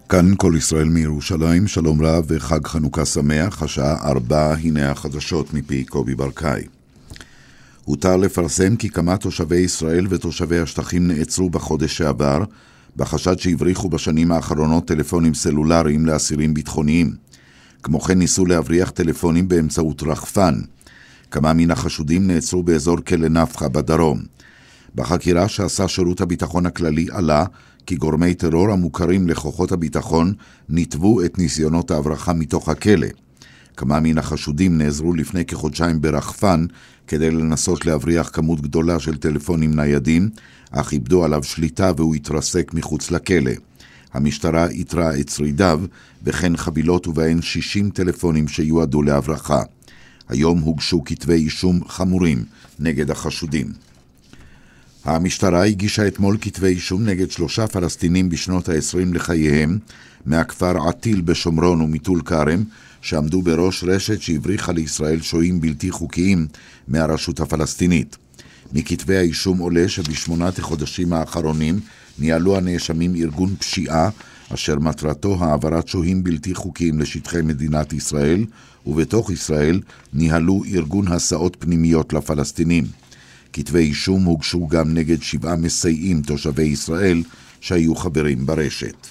כאן כל ישראל מירושלים, שלום רב וחג חנוכה שמח, השעה 4, הנה החדשות מפי קובי ברקאי. הותר לפרסם כי כמה תושבי ישראל ותושבי השטחים נעצרו בחודש שעבר, בחשד שהבריחו בשנים האחרונות טלפונים סלולריים לאסירים ביטחוניים. כמו כן ניסו להבריח טלפונים באמצעות רחפן. כמה מן החשודים נעצרו באזור כלא נפחה בדרום. בחקירה שעשה שירות הביטחון הכללי עלה כי גורמי טרור המוכרים לכוחות הביטחון ניתבו את ניסיונות ההברחה מתוך הכלא. כמה מן החשודים נעזרו לפני כחודשיים ברחפן כדי לנסות להבריח כמות גדולה של טלפונים ניידים, אך איבדו עליו שליטה והוא התרסק מחוץ לכלא. המשטרה איתרה את שרידיו וכן חבילות ובהן 60 טלפונים שיועדו להברחה. היום הוגשו כתבי אישום חמורים נגד החשודים. המשטרה הגישה אתמול כתבי אישום נגד 3 פלסטינים בשנות ה-20 לחייהם מהכפר עתיל בשומרון ומטול כרם, שעמדו בראש רשת שהבריחה לישראל שוהים בלתי חוקיים מהרשות הפלסטינית. מכתבי האישום עולה שבשמונת החודשים האחרונים ניהלו הנאשמים ארגון פשיעה אשר מטרתו העברת שוהים בלתי חוקיים לשטחי מדינת ישראל, ובתוך ישראל ניהלו ארגון הסעות פנימיות לפלסטינים. כתבי אישום הוגשו גם נגד 7 מסייעים תושבי ישראל שהיו חברים ברשת.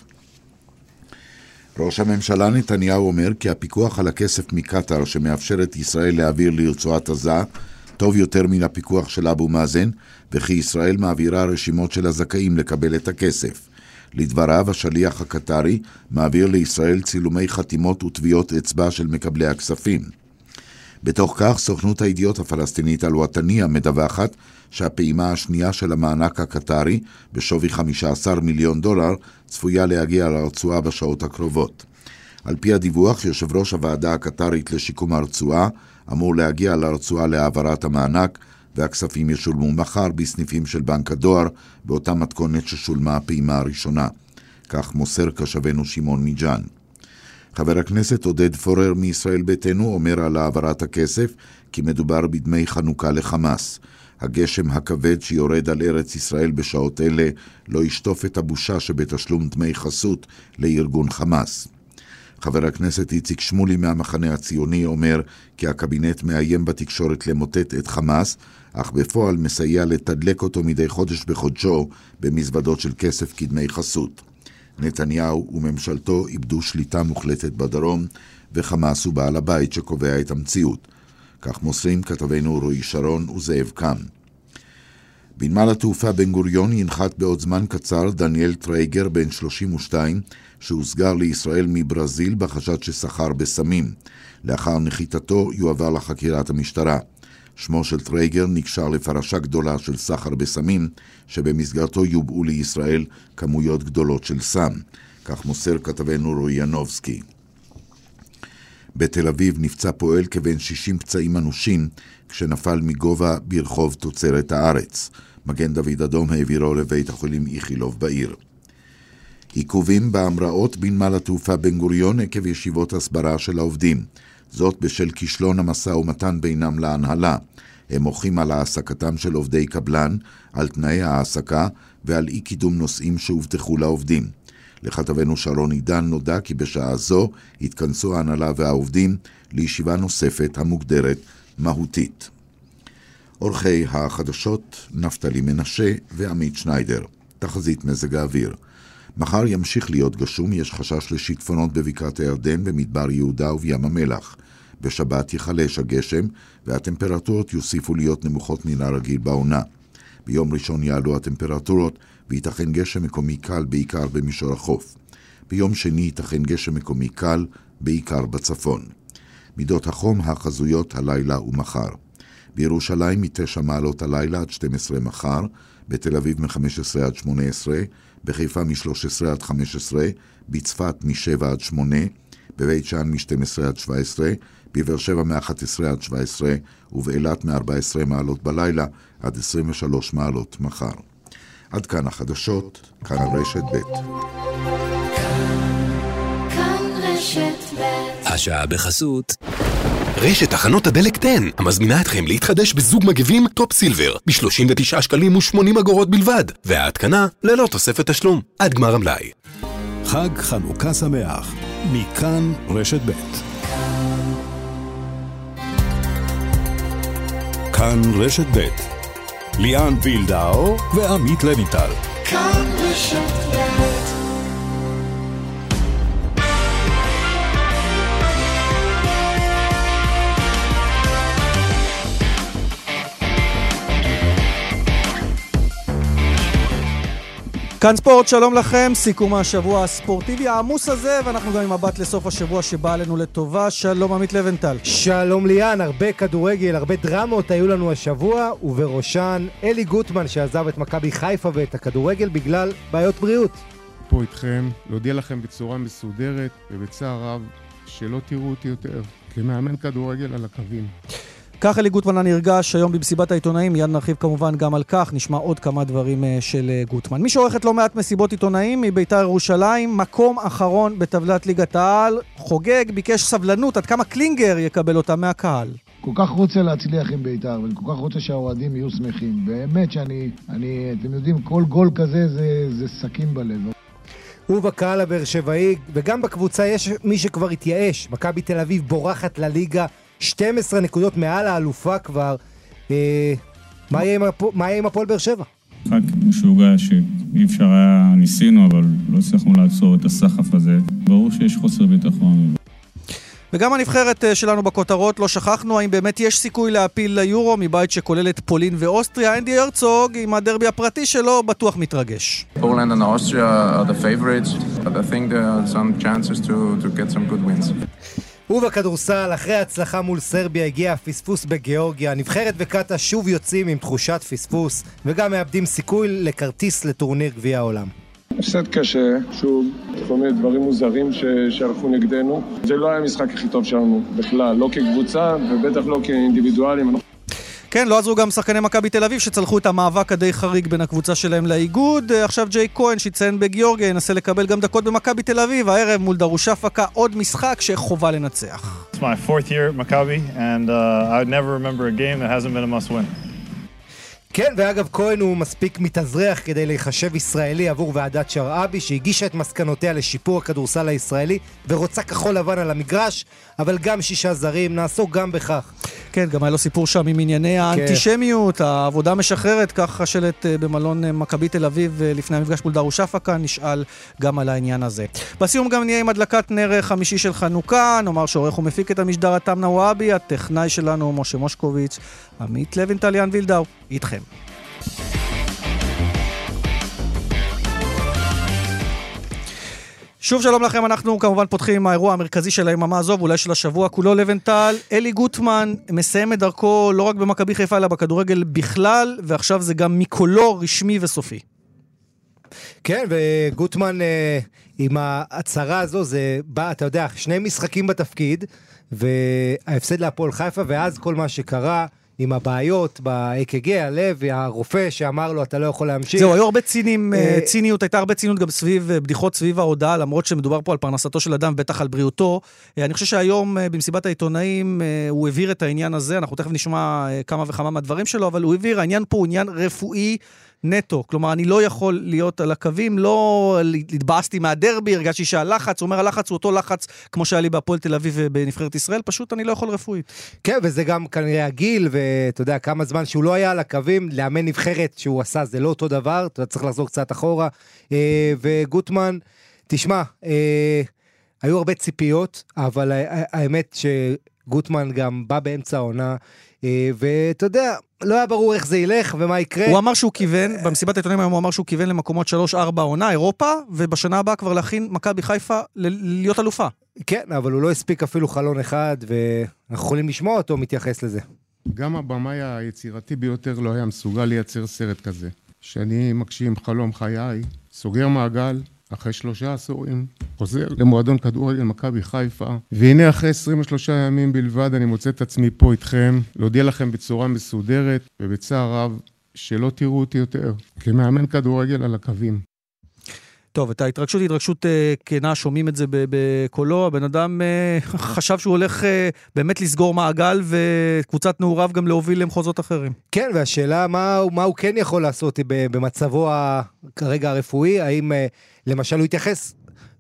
ראש הממשלה נתניהו אומר כי הפיקוח על הכסף מקטר שמאפשר את ישראל להעביר לרצועת עזה טוב יותר מן הפיקוח של אבו מאזן, וכי ישראל מעבירה רשימות של הזכאים לקבל את הכסף. לדבריו, השליח הקטרי מעביר לישראל צילומי חתימות וטביעות אצבע של מקבלי הכספים. בתוך כך, סוכנות הידיעות הפלסטינית אל-וטניה מדווחת שהפעימה השנייה של המענק הקטרי, בשווי $15 מיליון, צפויה להגיע לרצועה בשעות הקרובות. על פי הדיווח, יושב ראש הוועדה הקטרית לשיקום הרצועה אמור להגיע לרצועה להעברת המענק, והכספים ישולמו מחר בסניפים של בנק הדואר, באותה מתכונת ששולמה הפעימה הראשונה. כך מוסר קשבנו שמעון מיג'אן. חבר הכנסת עודד פורר מישראל ביתנו אומר על העברת הכסף כי מדובר בדמי חנוכה לחמאס. הגשם הכבד שיורד על ארץ ישראל בשעות אלה לא ישטוף את הבושה שבתשלום דמי חסות לארגון חמאס. חבר הכנסת איציק שמולי מהמחנה הציוני אומר כי הקבינט מאיים בתקשורת למוטט את חמאס, אך בפועל מסייע לתדלק אותו מדי חודש בחודשו במזוודות של כסף כדמי חסות. נתניהו וממשלתו איבדו שליטה מוחלטת בדרום, וחמאס הוא בעל הבית שקובע את המציאות. כך מוסרים כתבינו רועי שרון וזאב קם. בנמל התעופה בן גוריון ינחת בעוד זמן קצר דניאל טרייגר בן 32, שהוסגר לישראל מברזיל בחשד שסחר בסמים. לאחר נחיתתו יועבר לחקירת המשטרה. שמו של טרייגר נקשר לפרשה גדולה של סחר בסמים, שבמסגרתו יובאו לישראל כמויות גדולות של סם. כך מוסר כתבנו רועי ינובסקי. בתל אביב נפצע פועל כבן 60 פצעים אנושים, כשנפל מגובה ברחוב תוצרת הארץ. מגן דוד אדום העבירו לבית החולים איכילוב בעיר. עיכובים בהמראות בנמל התעופה בן גוריון עקב ישיבות הסברה של העובדים. זאת בשל כישלון המשא ומתן בינם להנהלה. הם מוחים על העסקתם של עובדי קבלן, על תנאי העסקה ועל אי קידום נושאים שהובטחו לעובדים. לכתבנו שרון עידן נודע כי בשעה זו התכנסו ההנהלה והעובדים לישיבה נוספת המוגדרת מהותית. עורכי החדשות נפתלי מנשה ועמית שניידר. תחזית מזג האוויר. מחר ימשיך להיות גשום, יש חשש לשיטפונות בבקעת הירדן, במדבר יהודה ובים המלח. בשבת יחלש הגשם והטמפרטורות יוסיפו להיות נמוכות מן הרגיל בעונה. ביום ראשון יעלו הטמפרטורות וייתכן גשם מקומי קל בעיקר במישור החוף. ביום שני ייתכן גשם מקומי קל בעיקר בצפון. מידות החום החזויות הלילה ומחר. בירושלים מ-9 מעלות הלילה עד 12 מחר, בתל אביב מ-15 עד 18, בחיפה מ-13 עד 15, בצפת מ-7 עד 8, בבית שאן מ-12 עד 17, בבאר שבע מ-11 עד 17, ובאילת מ-14 מעלות בלילה עד 23 מעלות מחר. עד כאן החדשות, כאן רשת ב'. כאן רשת ב'. השעה בחסות רשת תחנות הדלק 10, המזמינה אתכם להתחדש בזוג מגבים טופ סילבר ב-39 שקלים ו80 אגורות בלבד, וההתקנה ללא תוספת תשלום עד גמר המלאי. חג חנוכה שמח, מכאן רשת ב'. כאן רשת ב', ליאן וילדאו ועמית לוינטל. כאן רשת ב'. כאן ספורט, שלום לכם, סיכום השבוע הספורטיבי העמוס הזה, ואנחנו גם עם מבט לסוף השבוע שבא עלינו לטובה. שלום עמית לוינטל. שלום ליאן, הרבה כדורגל, הרבה דרמות היו לנו השבוע, ובראשן אלי גוטמן שעזב את מכבי חיפה ואת הכדורגל בגלל בעיות בריאות. פה איתכם, להודיע לכם בצורה מסודרת ובצער רב שלא תראו אותי יותר כמאמן כדורגל על הקווים. כך אלי גוטמן נרגש היום במסיבת העיתונאים, מיד נרחיב כמובן גם על כך, נשמע עוד כמה דברים של גוטמן. מי שעורכת לא מעט מסיבות עיתונאים מביתר ירושלים, מקום אחרון בטבלת ליגת העל, חוגג, ביקש סבלנות, עד כמה קלינגר יקבל אותה מהקהל. כל כך רוצה להצליח עם ביתר, ואני כל כך רוצה שהאוהדים יהיו שמחים. באמת אתם יודעים, כל גול כזה זה סכין בלב. ובקהל הבאר שבעי, וגם בקבוצה יש מי שכבר התייאש. מכבי תל אביב בורחת לליגה, 12 נקודות מעל האלופה כבר. מה יהיה עם הפועל באר שבע? חג משוגע שאי אפשר היה, ניסינו, אבל לא הצלחנו לעצור את הסחף הזה. ברור שיש חוסר ביטחון. וגם הנבחרת שלנו בכותרות, לא שכחנו, האם באמת יש סיכוי להפיל ליורו מבית שכולל את פולין ואוסטריה. אנדי הרצוג עם הדרבי הפרטי שלו בטוח מתרגש. Poland and Austria are the favorites, but I think there are some chances to get some good wins. ובכדורסל, אחרי ההצלחה מול סרביה הגיע הפספוס בגיאורגיה. נבחרת וקטה שוב יוצאים עם תחושת פספוס, וגם מאבדים סיכוי לכרטיס לטורניר גביע העולם. הפסד קשה, שוב, כל מיני דברים מוזרים שהלכו נגדנו. זה לא היה המשחק הכי טוב שלנו בכלל, לא כקבוצה ובטח לא כאינדיבידואלים. כן, לא עזרו גם שחקני מכבי תל אביב שצלחו את המאבק הדי חריג בין הקבוצה שלהם לאיגוד. עכשיו ג'יי כהן שיציין בגיאורגיה ינסה לקבל גם דקות במכבי תל אביב. הערב מול דרושפקה עוד משחק שחובה לנצח. It's my fourth year at Maccabi and I would never remember a game that hasn't been a must win. כן, ואגב כהן הוא מספיק מתאזרח כדי להיחשב ישראלי עבור ועדת שרעבי שהגישה את מסקנותיה לשיפור הכדורסל הישראלי ורוצה כחול לבן על המגרש, אבל גם 6 זרים, נעסוק גם בכך. כן, גם היה לו סיפור שם עם ענייני האנטישמיות, העבודה משחררת, כך השלט במלון מכבי תל אביב לפני המפגש מול דרושפקה, נשאל גם על העניין הזה. בסיום גם נהיה עם הדלקת נר חמישי של חנוכה, נאמר שעורך ומפיק את המשדר תמנה וואבי, הטכנאי שלנו משה מושקוביץ, עמית לוינטל, ליאן וילדאו, איתכם. שוב שלום לכם, אנחנו כמובן פותחים עם האירוע המרכזי של היממה הזו, ואולי של השבוע כולו. לוינטל, אלי גוטמן מסיים את דרכו לא רק במכבי חיפה, אלא בכדורגל בכלל, ועכשיו זה גם מקולו רשמי וסופי. כן, וגוטמן עם ההצהרה הזו, זה בא, אתה יודע, 2 משחקים בתפקיד, וההפסד להפועל חיפה, ואז כל מה שקרה עם הבעיות ב-AKG, הלב, הרופא שאמר לו, אתה לא יכול להמשיך. זהו, היו הרבה ציניות, הייתה הרבה ציניות גם סביב, בדיחות סביב ההודעה, למרות שמדובר פה על פרנסתו של אדם, בטח על בריאותו. אני חושב שהיום במסיבת העיתונאים, הוא העביר את העניין הזה, אנחנו תכף נשמע כמה וכמה מהדברים שלו, אבל הוא העביר, העניין פה הוא עניין רפואי נטו, כלומר, אני לא יכול להיות על הקווים, לא התבאסתי מהדרבי, הרגשתי שהלחץ, הוא אומר, הלחץ הוא אותו לחץ, כמו שהיה לי בהפועל תל אביב ובנבחרת ישראל, פשוט אני לא יכול רפואית. כן, וזה גם כנראה הגיל, ואתה יודע, כמה זמן שהוא לא היה על הקווים, לאמן נבחרת שהוא עשה, זה לא אותו דבר, אתה צריך לחזור קצת אחורה, וגוטמן, תשמע, היו הרבה ציפיות, אבל האמת שגוטמן גם בא באמצע העונה, ואתה יודע, לא היה ברור איך זה ילך ומה יקרה. הוא אמר שהוא כיוון, במסיבת העיתונאים היום הוא אמר שהוא כיוון למקומות 3-4 עונה, אירופה, ובשנה הבאה כבר להכין מכבי חיפה להיות אלופה. כן, אבל הוא לא הספיק אפילו חלון אחד, ואנחנו יכולים לשמוע אותו מתייחס לזה. גם הבמאי היצירתי ביותר לא היה מסוגל לייצר סרט כזה. שאני מגשים חלום חיי, סוגר מעגל, אחרי 3 עשורים, חוזר למועדון כדורגל מכבי חיפה, והנה אחרי 23 ימים בלבד אני מוצא את עצמי פה איתכם, להודיע לכם בצורה מסודרת ובצער רב שלא תראו אותי יותר כמאמן כדורגל על הקווים. טוב, את ההתרגשות היא התרגשות כנה, שומעים את זה בקולו, הבן אדם חשב שהוא הולך באמת לסגור מעגל, וקבוצת נעוריו גם להוביל למחוזות אחרים. כן, והשאלה מה הוא כן יכול לעשות במצבו כרגע הרפואי, האם למשל הוא יתייחס,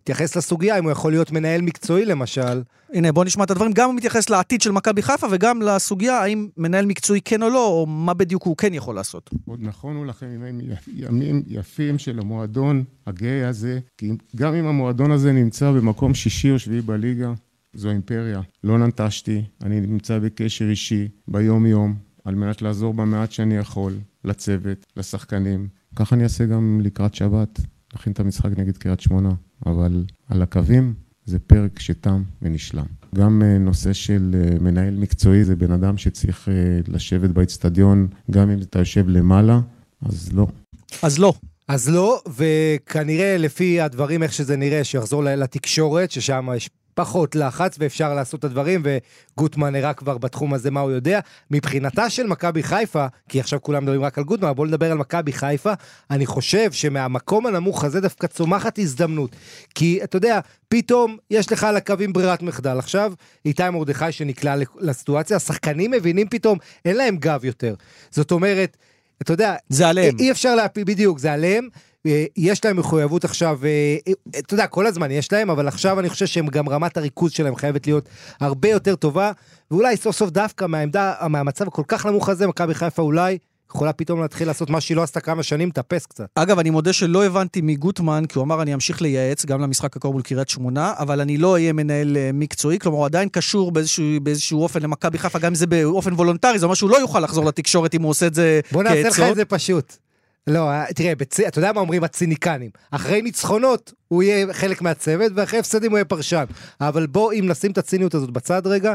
תתייחס לסוגיה, אם הוא יכול להיות מנהל מקצועי למשל. הנה, בוא נשמע את הדברים, גם הוא מתייחס לעתיד של מכבי חיפה, וגם לסוגיה, האם מנהל מקצועי כן או לא, או מה בדיוק הוא כן יכול לעשות. עוד נכונו לכם ימים יפים של המועדון הגאה הזה, כי גם אם המועדון הזה נמצא במקום 6 או 7 בליגה, זו אימפריה. לא ננטשתי, אני נמצא בקשר אישי, ביום יום, על מנת לעזור במעט שאני יכול, לצוות, לשחקנים. ככה אני אעשה גם לקראת שבת, נכין את המשחק נגד קריית שמונה, אבל על הקווים זה פרק שתם ונשלם. גם נושא של מנהל מקצועי, זה בן אדם שצריך לשבת באצטדיון, גם אם אתה יושב למעלה, אז לא. אז לא. אז לא, וכנראה לפי הדברים איך שזה נראה, שיחזור לתקשורת, ששם יש פחות לחץ ואפשר לעשות את הדברים, וגוטמן נראה כבר בתחום הזה מה הוא יודע. מבחינתה של מכבי חיפה, כי עכשיו כולם מדברים רק על גוטמן, בואו נדבר על מכבי חיפה, אני חושב שמהמקום הנמוך הזה דווקא צומחת הזדמנות. כי אתה יודע, פתאום יש לך על הקווים ברירת מחדל. עכשיו, איתי מרדכי שנקלע לסיטואציה, השחקנים מבינים פתאום, אין להם גב יותר. זאת אומרת, אתה יודע, זה עליהם. אי אפשר להפיל, בדיוק, זה עליהם. יש להם מחויבות עכשיו, אתה יודע, כל הזמן יש להם, אבל עכשיו אני חושב שהם גם רמת הריכוז שלהם חייבת להיות הרבה יותר טובה, ואולי סוף סוף דווקא מהמצב הכל כך נמוך הזה, מכבי חיפה אולי יכולה פתאום להתחיל לעשות מה שהיא לא עשתה כמה שנים, תאפס קצת. אגב, אני מודה שלא הבנתי מגוטמן, כי הוא אמר אני אמשיך לייעץ גם למשחק הקרוב מול קריית שמונה, אבל אני לא אהיה מנהל מקצועי, כלומר הוא עדיין קשור באיזשהו אופן למכבי חיפה, גם אם זה באופן וולונטרי, זה אומר שהוא לא יוכל לחזור לתקשורת אם הוא עושה את זה בוא נעשה לך את זה פשוט. לא, תראה, אתה יודע מה אומרים הציניקנים? אחרי ניצחונות הוא יהיה חלק מהצוות, ואחרי הפסדים הוא יהיה פרשן. אבל בוא, אם נשים את הציניות הזאת בצד רגע,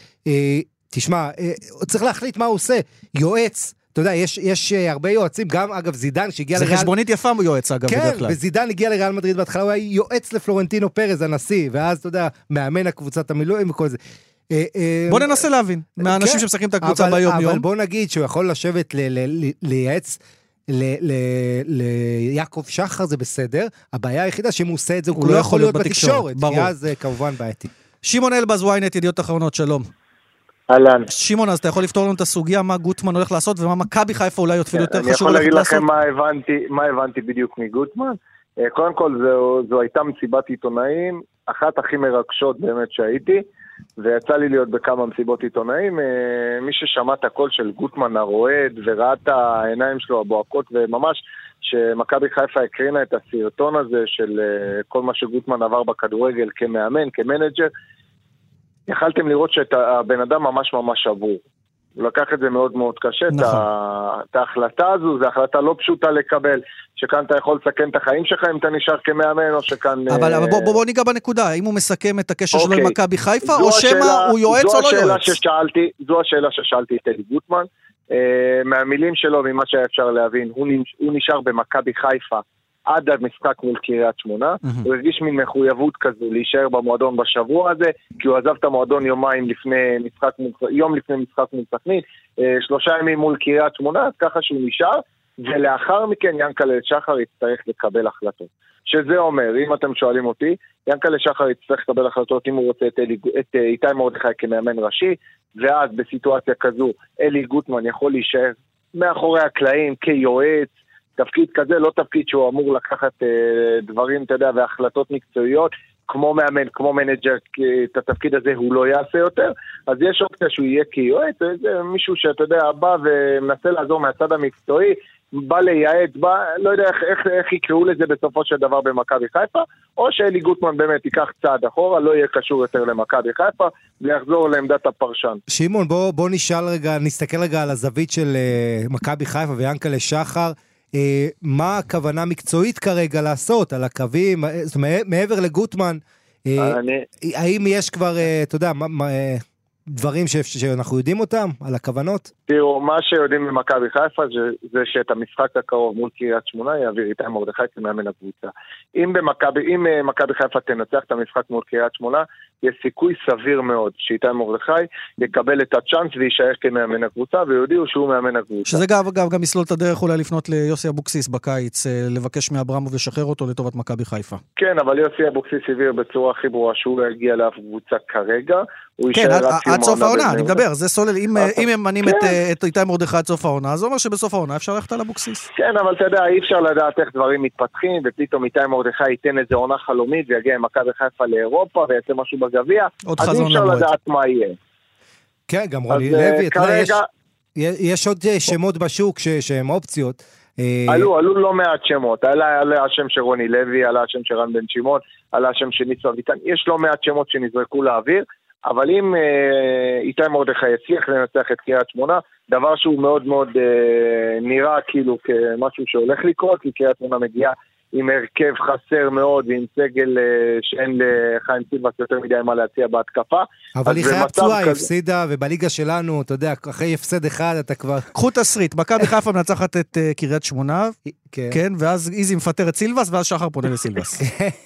תשמע, צריך להחליט מה הוא עושה. יועץ, אתה יודע, יש הרבה יועצים, גם אגב זידן שהגיע לריאל... זה חשבונית יפה יועץ אגב כן, בדרך כלל. וזידן הגיע לריאל מדריד בהתחלה, הוא היה יועץ לפלורנטינו פרז, הנשיא, ואז אתה יודע, מאמן הקבוצת המילואים וכל זה. בוא ננסה להבין, מהאנשים שמשחקים את הקבוצה ביום יום. אבל בוא נגיד שהוא יכול לשבת לייעץ ליעקב שחר זה בסדר, הבעיה היחידה שאם הוא עושה את זה הוא לא יכול להיות בתקשורת, כי אז זה כמובן בעייתי. שמעון אלבז, ynet, ידיעות אחרונות, שלום. אהלן. שמעון, אז אתה יכול לפתור לנו את הסוגיה מה גוטמן הולך לעשות ומה מכבי חיפה אולי אפילו יותר חשוב לעשות? אני יכול להגיד לכם מה הבנתי בדיוק מגוטמן. קודם כל זו הייתה מסיבת עיתונאים, אחת הכי מרגשות באמת שהייתי, ויצא לי להיות בכמה מסיבות עיתונאים. מי ששמע את הקול של גוטמן הרועד וראה את העיניים שלו הבועקות, וממש שמכבי חיפה הקרינה את הסרטון הזה של כל מה שגוטמן עבר בכדורגל כמאמן, כמנג'ר, יכלתם לראות שהבן אדם ממש ממש שבור. הוא לקח את זה מאוד מאוד קשה, את ההחלטה הזו, זו החלטה לא פשוטה לקבל, שכאן אתה יכול לסכם את החיים שלך אם אתה נשאר כמאמן, או שכאן... אבל בוא ניגע בנקודה, האם הוא מסכם את הקשר שלו עם מכבי חיפה, או שמה הוא יועץ או לא יועץ? זו השאלה ששאלתי את אלי גוטמן, מהמילים שלו, ממה שהיה אפשר להבין, הוא נשאר במכבי חיפה, עד המשחק מול קריית שמונה, הוא הרגיש מין מחויבות כזו להישאר במועדון בשבוע הזה, כי הוא עזב את המועדון יום לפני משחק מול סכנין, 3 ימים מול קריית שמונה, אז ככה שהוא נשאר, ולאחר מכן ינקלה שחר יצטרך לקבל החלטות. שזה אומר, אם אתם שואלים אותי, ינקלה שחר יצטרך לקבל החלטות אם הוא רוצה את איתי מרדכי כמאמן ראשי, ואז בסיטואציה כזו אלי גוטמן יכול להישאר מאחורי הקלעים כיועץ, תפקיד כזה, לא תפקיד שהוא אמור לקחת דברים, אתה יודע, והחלטות מקצועיות, כמו מאמן, כמו מנג'ר, את התפקיד הזה הוא לא יעשה יותר, אז יש אופציה שהוא יהיה כיועץ, זה מישהו שאתה יודע, בא ומנסה לעזור מהצד המקצועי, בא לייעץ, לא יודע איך יקראו לזה בסופו של דבר במכבי חיפה, או שאלי גוטמן באמת ייקח צעד אחורה, לא יהיה קשור יותר למכבי חיפה, ויחזור לעמדת הפרשן. שמעון, בוא נסתכל רגע על הזווית של מכבי חיפה ויענקלה שחר, מה הכוונה מקצועית כרגע לעשות על הקווים, זאת אומרת, מעבר לגוטמן, האם יש כבר, אתה יודע, דברים שאנחנו יודעים אותם על הכוונות? תראו, מה שיודעים במכבי חיפה זה שאת המשחק הקרוב מול קריית שמונה יעביר איתי מרדכי כמאמן הקבוצה. אם מכבי חיפה תנצח את המשחק מול קריית שמונה, יש סיכוי סביר מאוד שאיתי מרדכי יקבל את הצ'אנס ויישאר כמאמן הקבוצה, ויודיעו שהוא מאמן הקבוצה. שזה גם יסלול את הדרך אולי לפנות ליוסי אבוקסיס בקיץ, לבקש מאברמוב לשחרר אותו לטובת מכבי חיפה. כן, אבל יוסי אבוקסיס הבהיר בצורה הכי ברורה שהוא יגיע לאף קבוצה כרגע, כן, עד סוף העונה, אני מדבר, זה סולל, אם הם מנים את איתי מרדכי עד סוף העונה, זה אומר שבסוף העונה אפשר ללכת על אבוקסיס. כן, אבל אתה יודע, אי אפשר לדעת איך דברים מתפתחים, ופתאום איתי מרדכי ייתן איזה עונה חלומית, ויגיע עם מכבי חיפה לאירופה, ויעשה משהו בגביע, אז אי אפשר לדעת מה יהיה. כן, גם רוני לוי, יש עוד שמות בשוק שהם אופציות. עלו לא מעט שמות, עלה השם של רוני לוי, עלה השם של רן בן שמעון, עלה השם של ניסו אביטן, יש לא מעט שמות שנזרקו לאוויר, אבל אם איתי מרדכי יצליח לנצח את קריית שמונה, דבר שהוא מאוד מאוד נראה כאילו כמשהו שהולך לקרות, כי קריית שמונה מגיעה עם הרכב חסר מאוד, ועם סגל שאין לחיים סילבס יותר מדי מה להציע בהתקפה. אבל היא חייב פצועה, היא הפסידה, ובליגה שלנו, אתה יודע, אחרי הפסד אחד אתה כבר... קחו תסריט, מכבי חיפה מנצחת את קריית שמונה, כן, ואז איזי מפטר את סילבס, ואז שחר פונה לסילבס.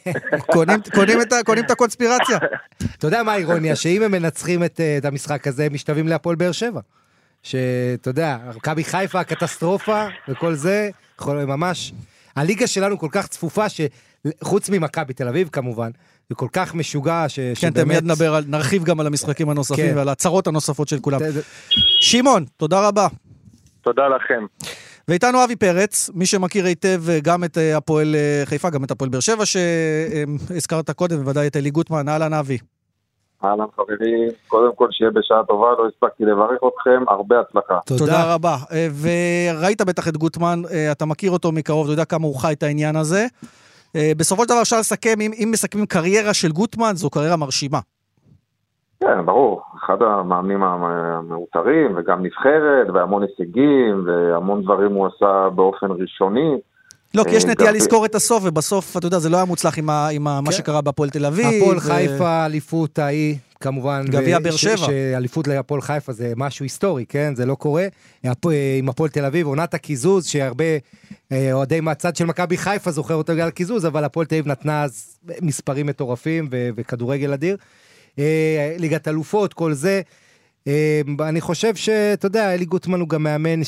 קונים את הקונספירציה. אתה יודע מה האירוניה, שאם הם מנצחים את המשחק הזה, הם משתווים להפועל באר שבע. שאתה יודע, מכבי חיפה, הקטסטרופה, וכל זה, ממש... הליגה שלנו כל כך צפופה, שחוץ ממכבי תל אביב כמובן, זה כל כך משוגע כן, תמיד נרחיב גם על המשחקים הנוספים, ועל הצרות הנוספות של כולם. שמעון, תודה רבה. תודה לכם. ואיתנו אבי פרץ, מי שמכיר היטב גם את הפועל חיפה, גם את הפועל באר שבע, שהזכרת קודם, בוודאי את אלי גוטמן. אהלן אבי. אהלן חברים, קודם כל שיהיה בשעה טובה, לא הספקתי לברך אתכם, הרבה הצלחה. תודה רבה. וראית בטח את גוטמן, אתה מכיר אותו מקרוב, אתה יודע כמה הוא חי את העניין הזה. בסופו של דבר אפשר לסכם, אם מסכמים קריירה של גוטמן, זו קריירה מרשימה. כן, ברור, אחד המאמנים המאותרים, וגם נבחרת, והמון הישגים, והמון דברים הוא עשה באופן ראשוני. לא, כי יש נטייה לזכור את הסוף, ובסוף, אתה יודע, זה לא היה מוצלח עם מה שקרה בהפועל תל אביב. הפועל חיפה, אליפות ההיא, כמובן. גביע באר שבע. שאליפות להפועל חיפה זה משהו היסטורי, כן? זה לא קורה. עם הפועל תל אביב, עונת הקיזוז, שהרבה אוהדי מהצד של מכבי חיפה זוכר אותו בגלל הקיזוז, אבל הפועל תל אביב נתנה אז מספרים מטורפים וכדורגל אדיר. ליגת אלופות, כל זה. אני חושב שאתה יודע, אלי גוטמן הוא גם מאמן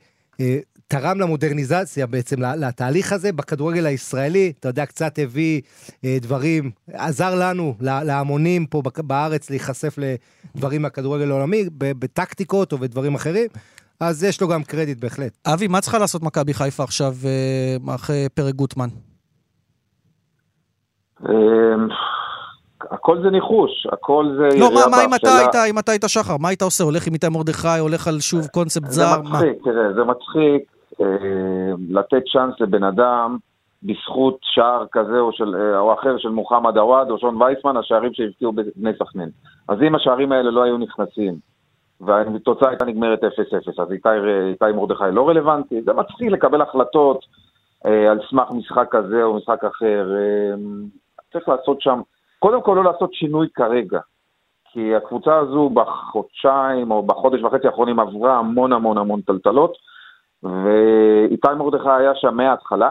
תרם למודרניזציה בעצם, לתהליך הזה בכדורגל הישראלי, אתה יודע, קצת הביא דברים, עזר לנו, להמונים פה בארץ, להיחשף לדברים מהכדורגל העולמי, בטקטיקות או בדברים אחרים, אז יש לו גם קרדיט בהחלט. אבי, מה צריכה לעשות מכבי חיפה עכשיו, אחרי פרק גוטמן? הכל זה ניחוש, הכל זה... לא, מה אם אתה היית שחר? מה היית עושה? הולך עם איתי מרדכי, הולך על שוב קונספט זר? זה מצחיק, תראה, זה מצחיק לתת צ'אנס לבן אדם בזכות שער כזה או אחר של מוחמד עווד או שון וייסמן, השערים שהבקיעו בבני סכנין. אז אם השערים האלה לא היו נכנסים, והתוצאה הייתה נגמרת 0-0, אז איתי מרדכי לא רלוונטי, זה מצחיק לקבל החלטות על סמך משחק כזה או משחק אחר. צריך לעשות שם, קודם כל לא לעשות שינוי כרגע, כי הקבוצה הזו בחודשיים או בחודש וחצי האחרונים עברה המון המון המון טלטלות, ואיתי מרדכי היה שם מההתחלה,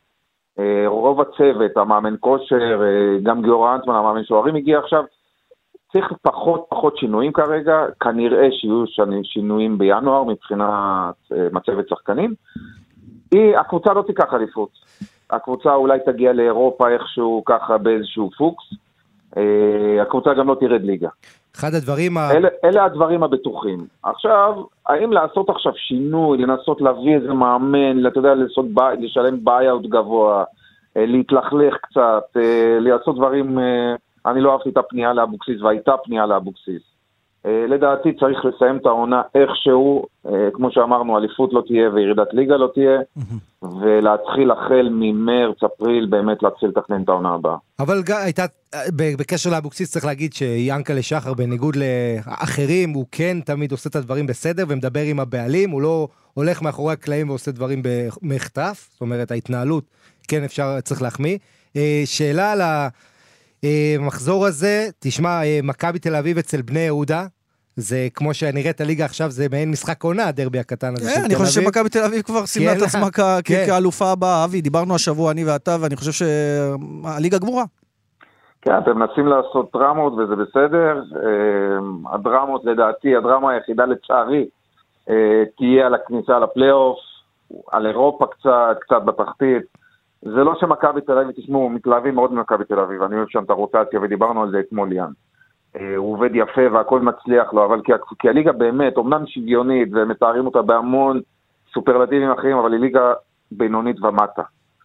רוב הצוות, המאמן כושר, גם גיאור אנטמן, המאמן שוערים הגיע עכשיו, צריך פחות שינויים כרגע, כנראה שיהיו שינויים בינואר מבחינת מצבת שחקנים, הקבוצה לא תיקח אליפות, הקבוצה אולי תגיע לאירופה איכשהו ככה באיזשהו פוקס, הקבוצה גם לא תרד ליגה. אחד הדברים אלה הדברים הבטוחים. עכשיו, האם לעשות עכשיו שינוי, לנסות להביא איזה מאמן, אתה יודע, לשלם ביי-אוט גבוה, להתלכלך קצת, לעשות דברים, אני לא אהבתי את הפנייה לאבוקסיס, והייתה פנייה לאבוקסיס. לדעתי צריך לסיים את העונה איכשהו, כמו שאמרנו, אליפות לא תהיה וירידת ליגה לא תהיה, ולהתחיל החל ממרץ, אפריל, באמת להתחיל לתכנן את העונה הבאה. אבל הייתה, בקשר לאבוקסיס צריך להגיד שיאנקל'ה שחר, בניגוד לאחרים, הוא כן תמיד עושה את הדברים בסדר, ומדבר עם הבעלים, הוא לא הולך מאחורי הקלעים ועושה דברים במחטף, זאת אומרת, ההתנהלות, כן אפשר, צריך להחמיא. שאלה על המחזור הזה, תשמע, מכבי תל אביב אצל בני יהודה, זה כמו שנראית הליגה עכשיו, זה מעין משחק עונה, הדרבי הקטן הזה. אני חושב שמכבי תל אביב כבר סימנה את עצמה כאלופה הבאה. אבי, דיברנו השבוע, אני ואתה, ואני חושב שהליגה גמורה. כן, אתם מנסים לעשות דרמות, וזה בסדר. הדרמות, לדעתי, הדרמה היחידה לצערי, תהיה על הכניסה לפלייאוף, על אירופה קצת בתחתית. זה לא שמכבי תל אביב, תשמעו, מתלהבים מאוד ממכבי תל אביב, אני אוהב שם את הרוטציה, ודיברנו על זה אתמול ליאן. הוא עובד יפה והכל מצליח לו, אבל כי הליגה באמת, אומנם שוויונית, ומתארים אותה בהמון סופרלטיבים אחרים, אבל היא ליגה בינונית ומטה.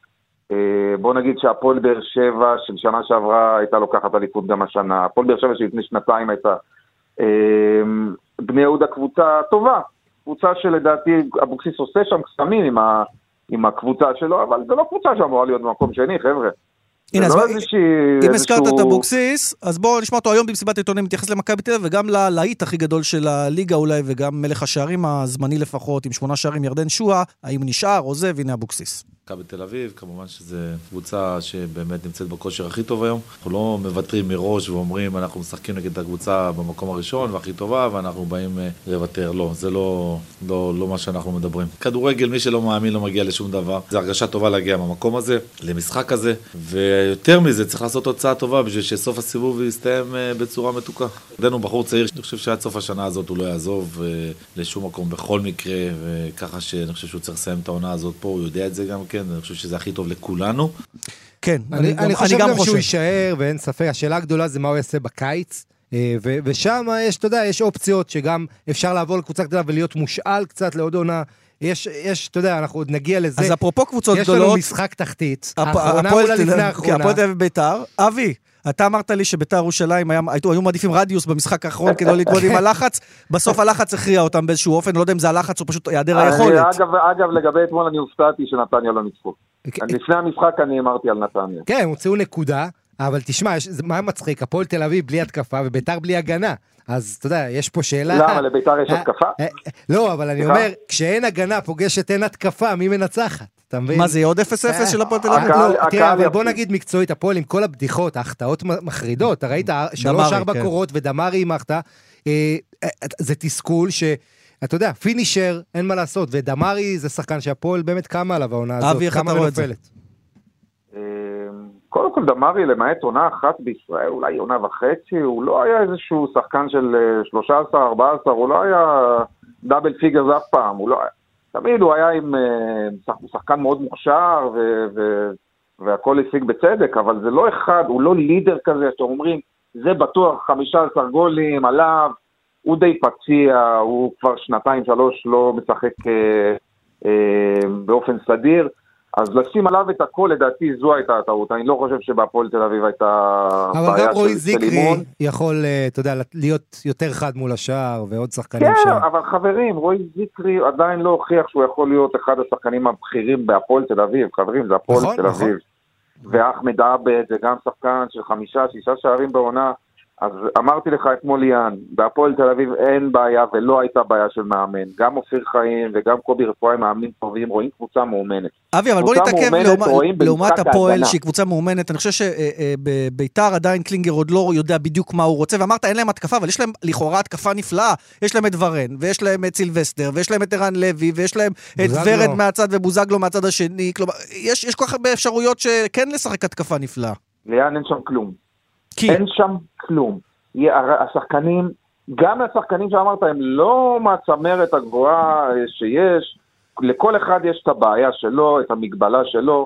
בוא נגיד שהפועל באר שבע של שנה שעברה הייתה לוקחת אליפות גם השנה, הפועל באר שבע שלפני שנתיים הייתה, בני יהודה קבוצה טובה, קבוצה שלדעתי אבוקסיס עושה שם קסמים עם הקבוצה שלו, אבל זה לא קבוצה שאמורה להיות במקום שני, חבר'ה. הנה, אז אם הזכרת את אבוקסיס, אז בואו נשמע אותו היום במסיבת עיתונאים, מתייחס למכבי תל אביב, וגם ללהיט הכי גדול של הליגה אולי, וגם מלך השערים הזמני לפחות, עם 8 שערים ירדן שועה, האם נשאר או זה, והנה אבוקסיס. מכבי תל אביב, כמובן שזו קבוצה שבאמת נמצאת בכושר הכי טוב היום. אנחנו לא מוותרים מראש ואומרים, אנחנו משחקים נגד הקבוצה במקום הראשון והכי טובה, ואנחנו באים לוותר. לא, זה לא מה שאנחנו מדברים. כדורגל, מי שלא מאמין לא מגיע לשום דבר. זו הרגשה טובה להגיע במקום הזה, למשחק הזה, ויותר מזה צריך לעשות הוצאה טובה בשביל שסוף הסיבוב יסתיים בצורה מתוקה. עדיין הוא בחור צעיר, אני חושב שעד סוף השנה הזאת הוא לא יעזוב לשום מקום בכל מקרה, וככה שאני חושב שהוא צריך לסיים את העונה הזאת פה, הוא יודע את זה גם כן, אני חושב שזה הכי טוב לכולנו. כן, אני חושב גם שהוא יישאר, ואין ספק, השאלה הגדולה זה מה הוא יעשה בקיץ, ושם יש, אתה יודע, יש אופציות שגם אפשר לעבור לקבוצה גדולה ולהיות מושאל קצת לעוד עונה, יש, אתה יודע, אנחנו עוד נגיע לזה. אז אפרופו קבוצות גדולות, יש לנו משחק תחתית, האחרונה מולה לפני האחרונה. הפועל תל אביב ביתר, אבי, אתה אמרת לי שביתר ירושלים היו מעדיפים רדיוס במשחק האחרון כדי להתמודד עם הלחץ, בסוף הלחץ הכריע אותם באיזשהו אופן, לא יודע אם זה הלחץ או פשוט היעדר היכולת. אגב, לגבי אתמול אני הופתעתי שנתניה לא ניצחו. לפני המשחק אני אמרתי על נתניה. כן, הם הוציאו נקודה, אבל תשמע, מה מצחיק? הפועל תל אביב בלי התקפה וביתר בלי הגנה. אז אתה יודע, יש פה שאלה... למה, לביתר יש התקפה? לא, אבל אני אומר, כשאין הגנה פוגשת אין התקפה, מי מנצחת? מה זה, עוד 0-0 של הפועל תל אביב? תראה, אבל בוא נגיד מקצועית, הפועל עם כל הבדיחות, ההחטאות מחרידות, אתה ראית 3-4 קורות ודמרי עם ההחטאה, זה תסכול אתה יודע, פינישר, אין מה לעשות, ודמרי זה שחקן שהפועל באמת קמה עליו העונה הזאת, כמה מנופלת. קודם כל דמרי, למעט עונה אחת בישראל, אולי עונה וחצי, הוא לא היה איזשהו שחקן של 13-14, הוא לא היה דאבל פיגרס אף פעם, הוא לא היה, תמיד הוא היה עם שחקן מאוד מוכשר, והכל השיג בצדק, אבל זה לא אחד, הוא לא לידר כזה, שאתם אומרים, זה בטוח 15 גולים עליו, הוא די פציע, הוא כבר 2-3 לא משחק באופן סדיר, אז לשים עליו את הכל, לדעתי זו הייתה הטעות. אני לא חושב שבהפועל תל אביב הייתה אבל גם רועי זיקרי יכול, אתה יודע, להיות יותר חד מול השער, ועוד שחקנים שם. כן, אבל חברים, רועי זיקרי עדיין לא הוכיח שהוא יכול להיות אחד השחקנים הבכירים בהפועל תל אביב. חברים, זה הפועל תל אביב. ואחמד עבד, זה גם שחקן של 5-6 שערים בעונה. אז אמרתי לך אתמול יען, בהפועל תל אביב אין בעיה ולא הייתה בעיה של מאמן. גם אופיר חיים וגם קובי רפואה מאמנים טובים, רואים קבוצה מאומנת. אבי, אבל בוא נתעכב לעומת הפועל שהיא קבוצה מאומנת. אני חושב שבביתר עדיין קלינגר עוד לא יודע בדיוק מה הוא רוצה, ואמרת אין להם התקפה, אבל יש להם לכאורה התקפה נפלאה. יש להם את ורן, ויש להם את סילבסטר, ויש להם את ערן לוי, ויש להם את ורד מהצד ובוזגלו מהצד השני. כלומר, יש כל כך הרבה אפשרויות שכן לשחק התקפה נפלאה. ליאן אין שם כלום. אין שם כלום. השחקנים, גם השחקנים שאמרת, הם לא מהצמרת הגבוהה שיש, לכל אחד יש את הבעיה שלו, את המגבלה שלו,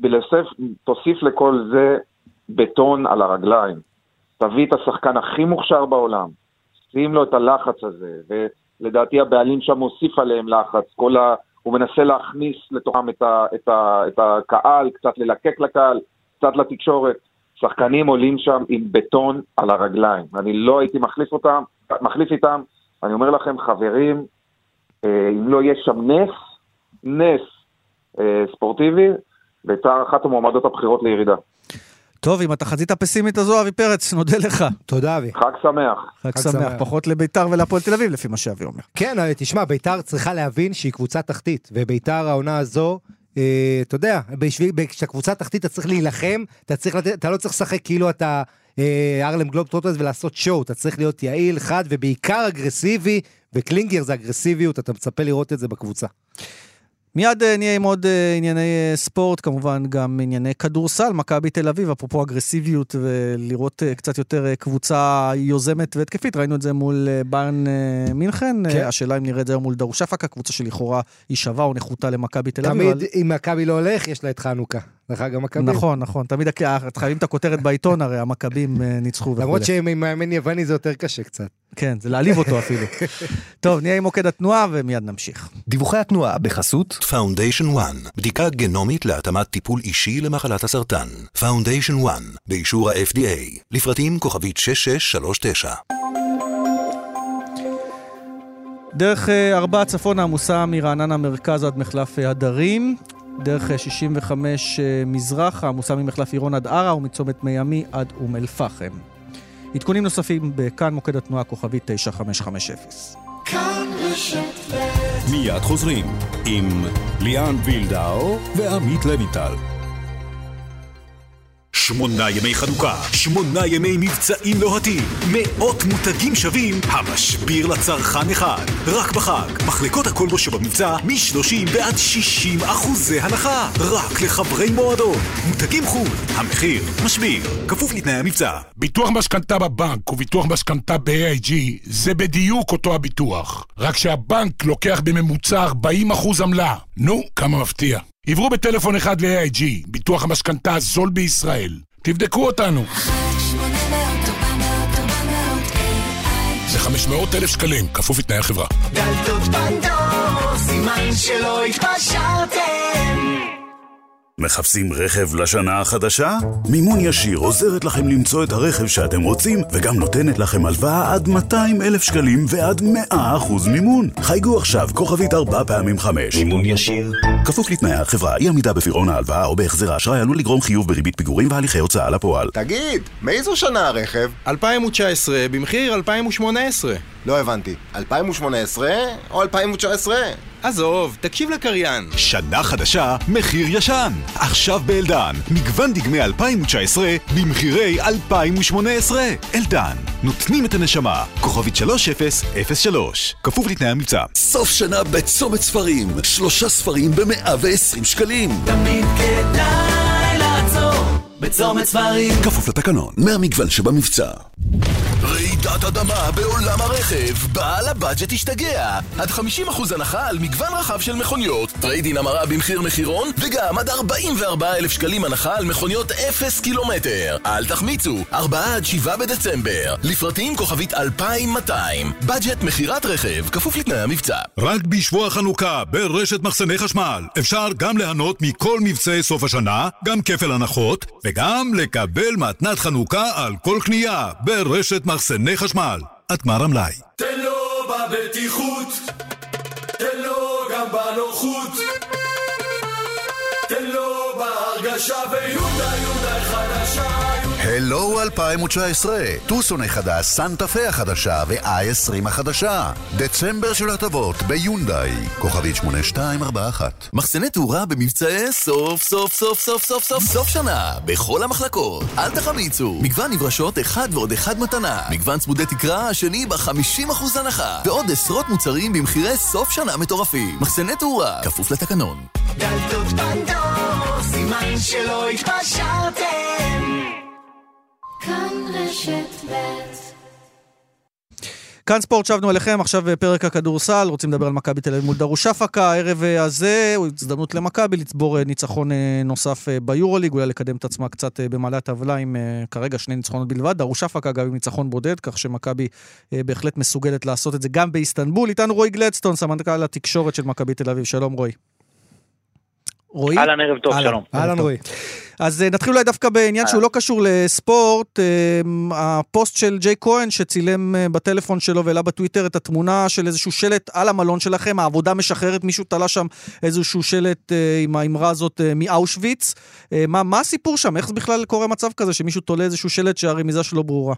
תוסיף לכל זה בטון על הרגליים. תביא את השחקן הכי מוכשר בעולם, שים לו את הלחץ הזה, ולדעתי הבעלים שם מוסיף עליהם לחץ, הוא מנסה להכניס לתוכם את הקהל, קצת ללקק לקהל, קצת לתקשורת. שחקנים עולים שם עם בטון על הרגליים. אני לא הייתי מחליף איתם. אני אומר לכם, חברים, אם לא יש שם נס ספורטיבי, ביתר אחת המועמדות הבחירות לירידה. טוב, עם התחזית הפסימית הזו, אבי פרץ, נודה לך. תודה, אבי. חג שמח. חג שמח, פחות לביתר ולהפועל תל אביב, לפי מה שאבי אומר. כן, תשמע, ביתר צריכה להבין שהיא קבוצה תחתית, וביתר העונה הזו, אתה יודע, כשהקבוצה תחתית אתה צריך להילחם, אתה לא צריך לשחק כאילו אתה ארלם גלוב טרוטרס ולעשות שואו, אתה צריך להיות יעיל, חד ובעיקר אגרסיבי, וקלינגר זה אגרסיביות, אתה מצפה לראות את זה בקבוצה. מיד נהיה עם עוד ענייני ספורט, כמובן גם ענייני כדורסל, מכבי תל אביב, אפרופו אגרסיביות, ולראות קצת יותר קבוצה יוזמת והתקפית, ראינו את זה מול ביירן מינכן, השאלה אם נראה את זה מול דרושפק, הקבוצה שלכאורה היא שווה או נחותה למכבי תל אביב. תמיד אם מכבי לא הולך, יש לה את חנוכה. לחג המכבים. נכון, נכון. תמיד חייבים את הכותרת בעיתון, הרי המכבים ניצחו. למרות שעם מאמן יווני זה יותר קשה קצת. כן, זה להעליב אותו אפילו. טוב, נהיה עם מוקד התנועה ומיד נמשיך. דיווחי התנועה בחסות Foundation One, בדיקה גנומית להתאמת טיפול אישי למחלת הסרטן. Foundation One, באישור ה-FDA, לפרטים כוכבית 6639. דרך 4 צפון העמוסה מרעננה מרכז עד מחלף הדרים, דרך 65 מזרח העמוסה ממחלף עירון עד ערה ומצומת מימי עד אום אל פחם. עדכונים נוספים בכאן מוקד התנועה כוכבית 9550. כאן רשת ב' מיד חוזרים עם ליאן וילדאו ועמית לויטל. 8 ימי חנוכה, 8 ימי מבצעים לוהטים, מאות מותגים שווים, המשביר לצרכן אחד. רק בחג, מחלקות הכל בו שבמבצע, מ-30 ועד 60% הנחה. רק לחברי מועדון. מותגים חוד, המחיר, משביר, כפוף לתנאי המבצע. ביטוח משכנתה בבנק וביטוח משכנתה ב-AIG זה בדיוק אותו הביטוח. רק שהבנק לוקח בממוצע 40% עמלה. נו, כמה מפתיע. עברו בטלפון אחד ל-AIG, ביטוח המשכנתה הזול בישראל. תבדקו אותנו. זה 500,000 שקלים, כפוף לתנאי החברה. דלתות פנדור, סימן שלא התפשרתם. מחפשים רכב לשנה החדשה? מימון ישיר עוזרת לכם למצוא את הרכב שאתם רוצים וגם נותנת לכם הלוואה עד 200,000 שקלים ועד 100% מימון. חייגו עכשיו כוכבית 4x5. מימון ישיר כפוף לתנאי החברה. אי עמידה בפירעון ההלוואה או בהחזר האשראי עלול לגרום חיוב בריבית פיגורים והליכי הוצאה לפועל. תגיד, מאיזו שנה הרכב? 2019 במחיר 2018. לא הבנתי, 2018 או 2019? עזוב, תקשיב לקריין. שנה חדשה, מחיר ישן. עכשיו באלדן, מגוון דגמי 2019 במחירי 2018. אלדן, נותנים את הנשמה. כוכבית 3003, כפוף לתנאי המבצע. סוף שנה בצומת ספרים, 3 ספרים ב120 שקלים. תמיד כדאי לעצור בצומת ספרים, כפוף לתקנון, מהמגוון שבמבצע. רעידת אדמה בעולם הרכב, בעל הבאג'ט השתגע. עד 50% הנחה על מגוון רחב של מכוניות, טריידין המרה במחיר מחירון, וגם עד 44,000 שקלים הנחה על מכוניות 0 קילומטר. אל תחמיצו, 4 עד 7 בדצמבר. לפרטים כוכבית 2200. באג'ט מחירת רכב, כפוף לתנאי המבצע. רק בשבוע חנוכה ברשת מחסני חשמל אפשר גם ליהנות מכל מבצעי סוף השנה, גם כפל הנחות, וגם לקבל מתנת חנוכה על כל קנייה ברשת מחסני חשמל. עד גמר המלאי. תן לו בבטיחות, תן לו גם בנוחות, תן לו בהרגשה ויונדאי חדשה. הלו 2019, טוסון החדש, סנטה פה החדשה ו-i20 החדשה. דצמבר של הטבות ביונדאי, כוכבית 8241. מחסני תאורה במבצעי סוף שנה בכל המחלקות. אל תחמיצו, מגוון נברשות 1 ועוד 1 מתנה, מגוון צמודי תקרה השני ב50% הנחה, ועוד עשרות מוצרים במחירי סוף שנה מטורפים. מחסני תאורה, כפוף לתקנון. דלתות פנדור, סימן שלא התפשרתם. כאן רשת ב'. כאן ספורט, שבנו אליכם, עכשיו פרק הכדורסל, רוצים לדבר על מכבי תל אביב מול דרושפקה, הערב הזה הוא הזדמנות למכבי לצבור ניצחון נוסף ביורוליג, אולי לקדם את עצמה קצת במעלה הטבלה עם כרגע 2 ניצחונות בלבד, דרושפקה גם עם ניצחון בודד, כך שמכבי בהחלט מסוגלת לעשות את זה גם באיסטנבול. איתנו רועי גלדסטון, סמנכ"ל התקשורת של מכבי תל אביב, שלום רועי. רועי? אהלן, ערב טוב, שלום. אהלן רועי. אז נתחיל אולי דווקא בעניין שהוא לא קשור לספורט, הפוסט של ג'יי כהן שצילם בטלפון שלו והעלה בטוויטר את התמונה של איזשהו שלט על המלון שלכם, העבודה משחררת, מישהו תלה שם איזשהו שלט עם האמרה הזאת מאושוויץ. מה הסיפור שם? איך זה בכלל קורה מצב כזה שמישהו תולה איזשהו שלט שהרמיזה שלו ברורה?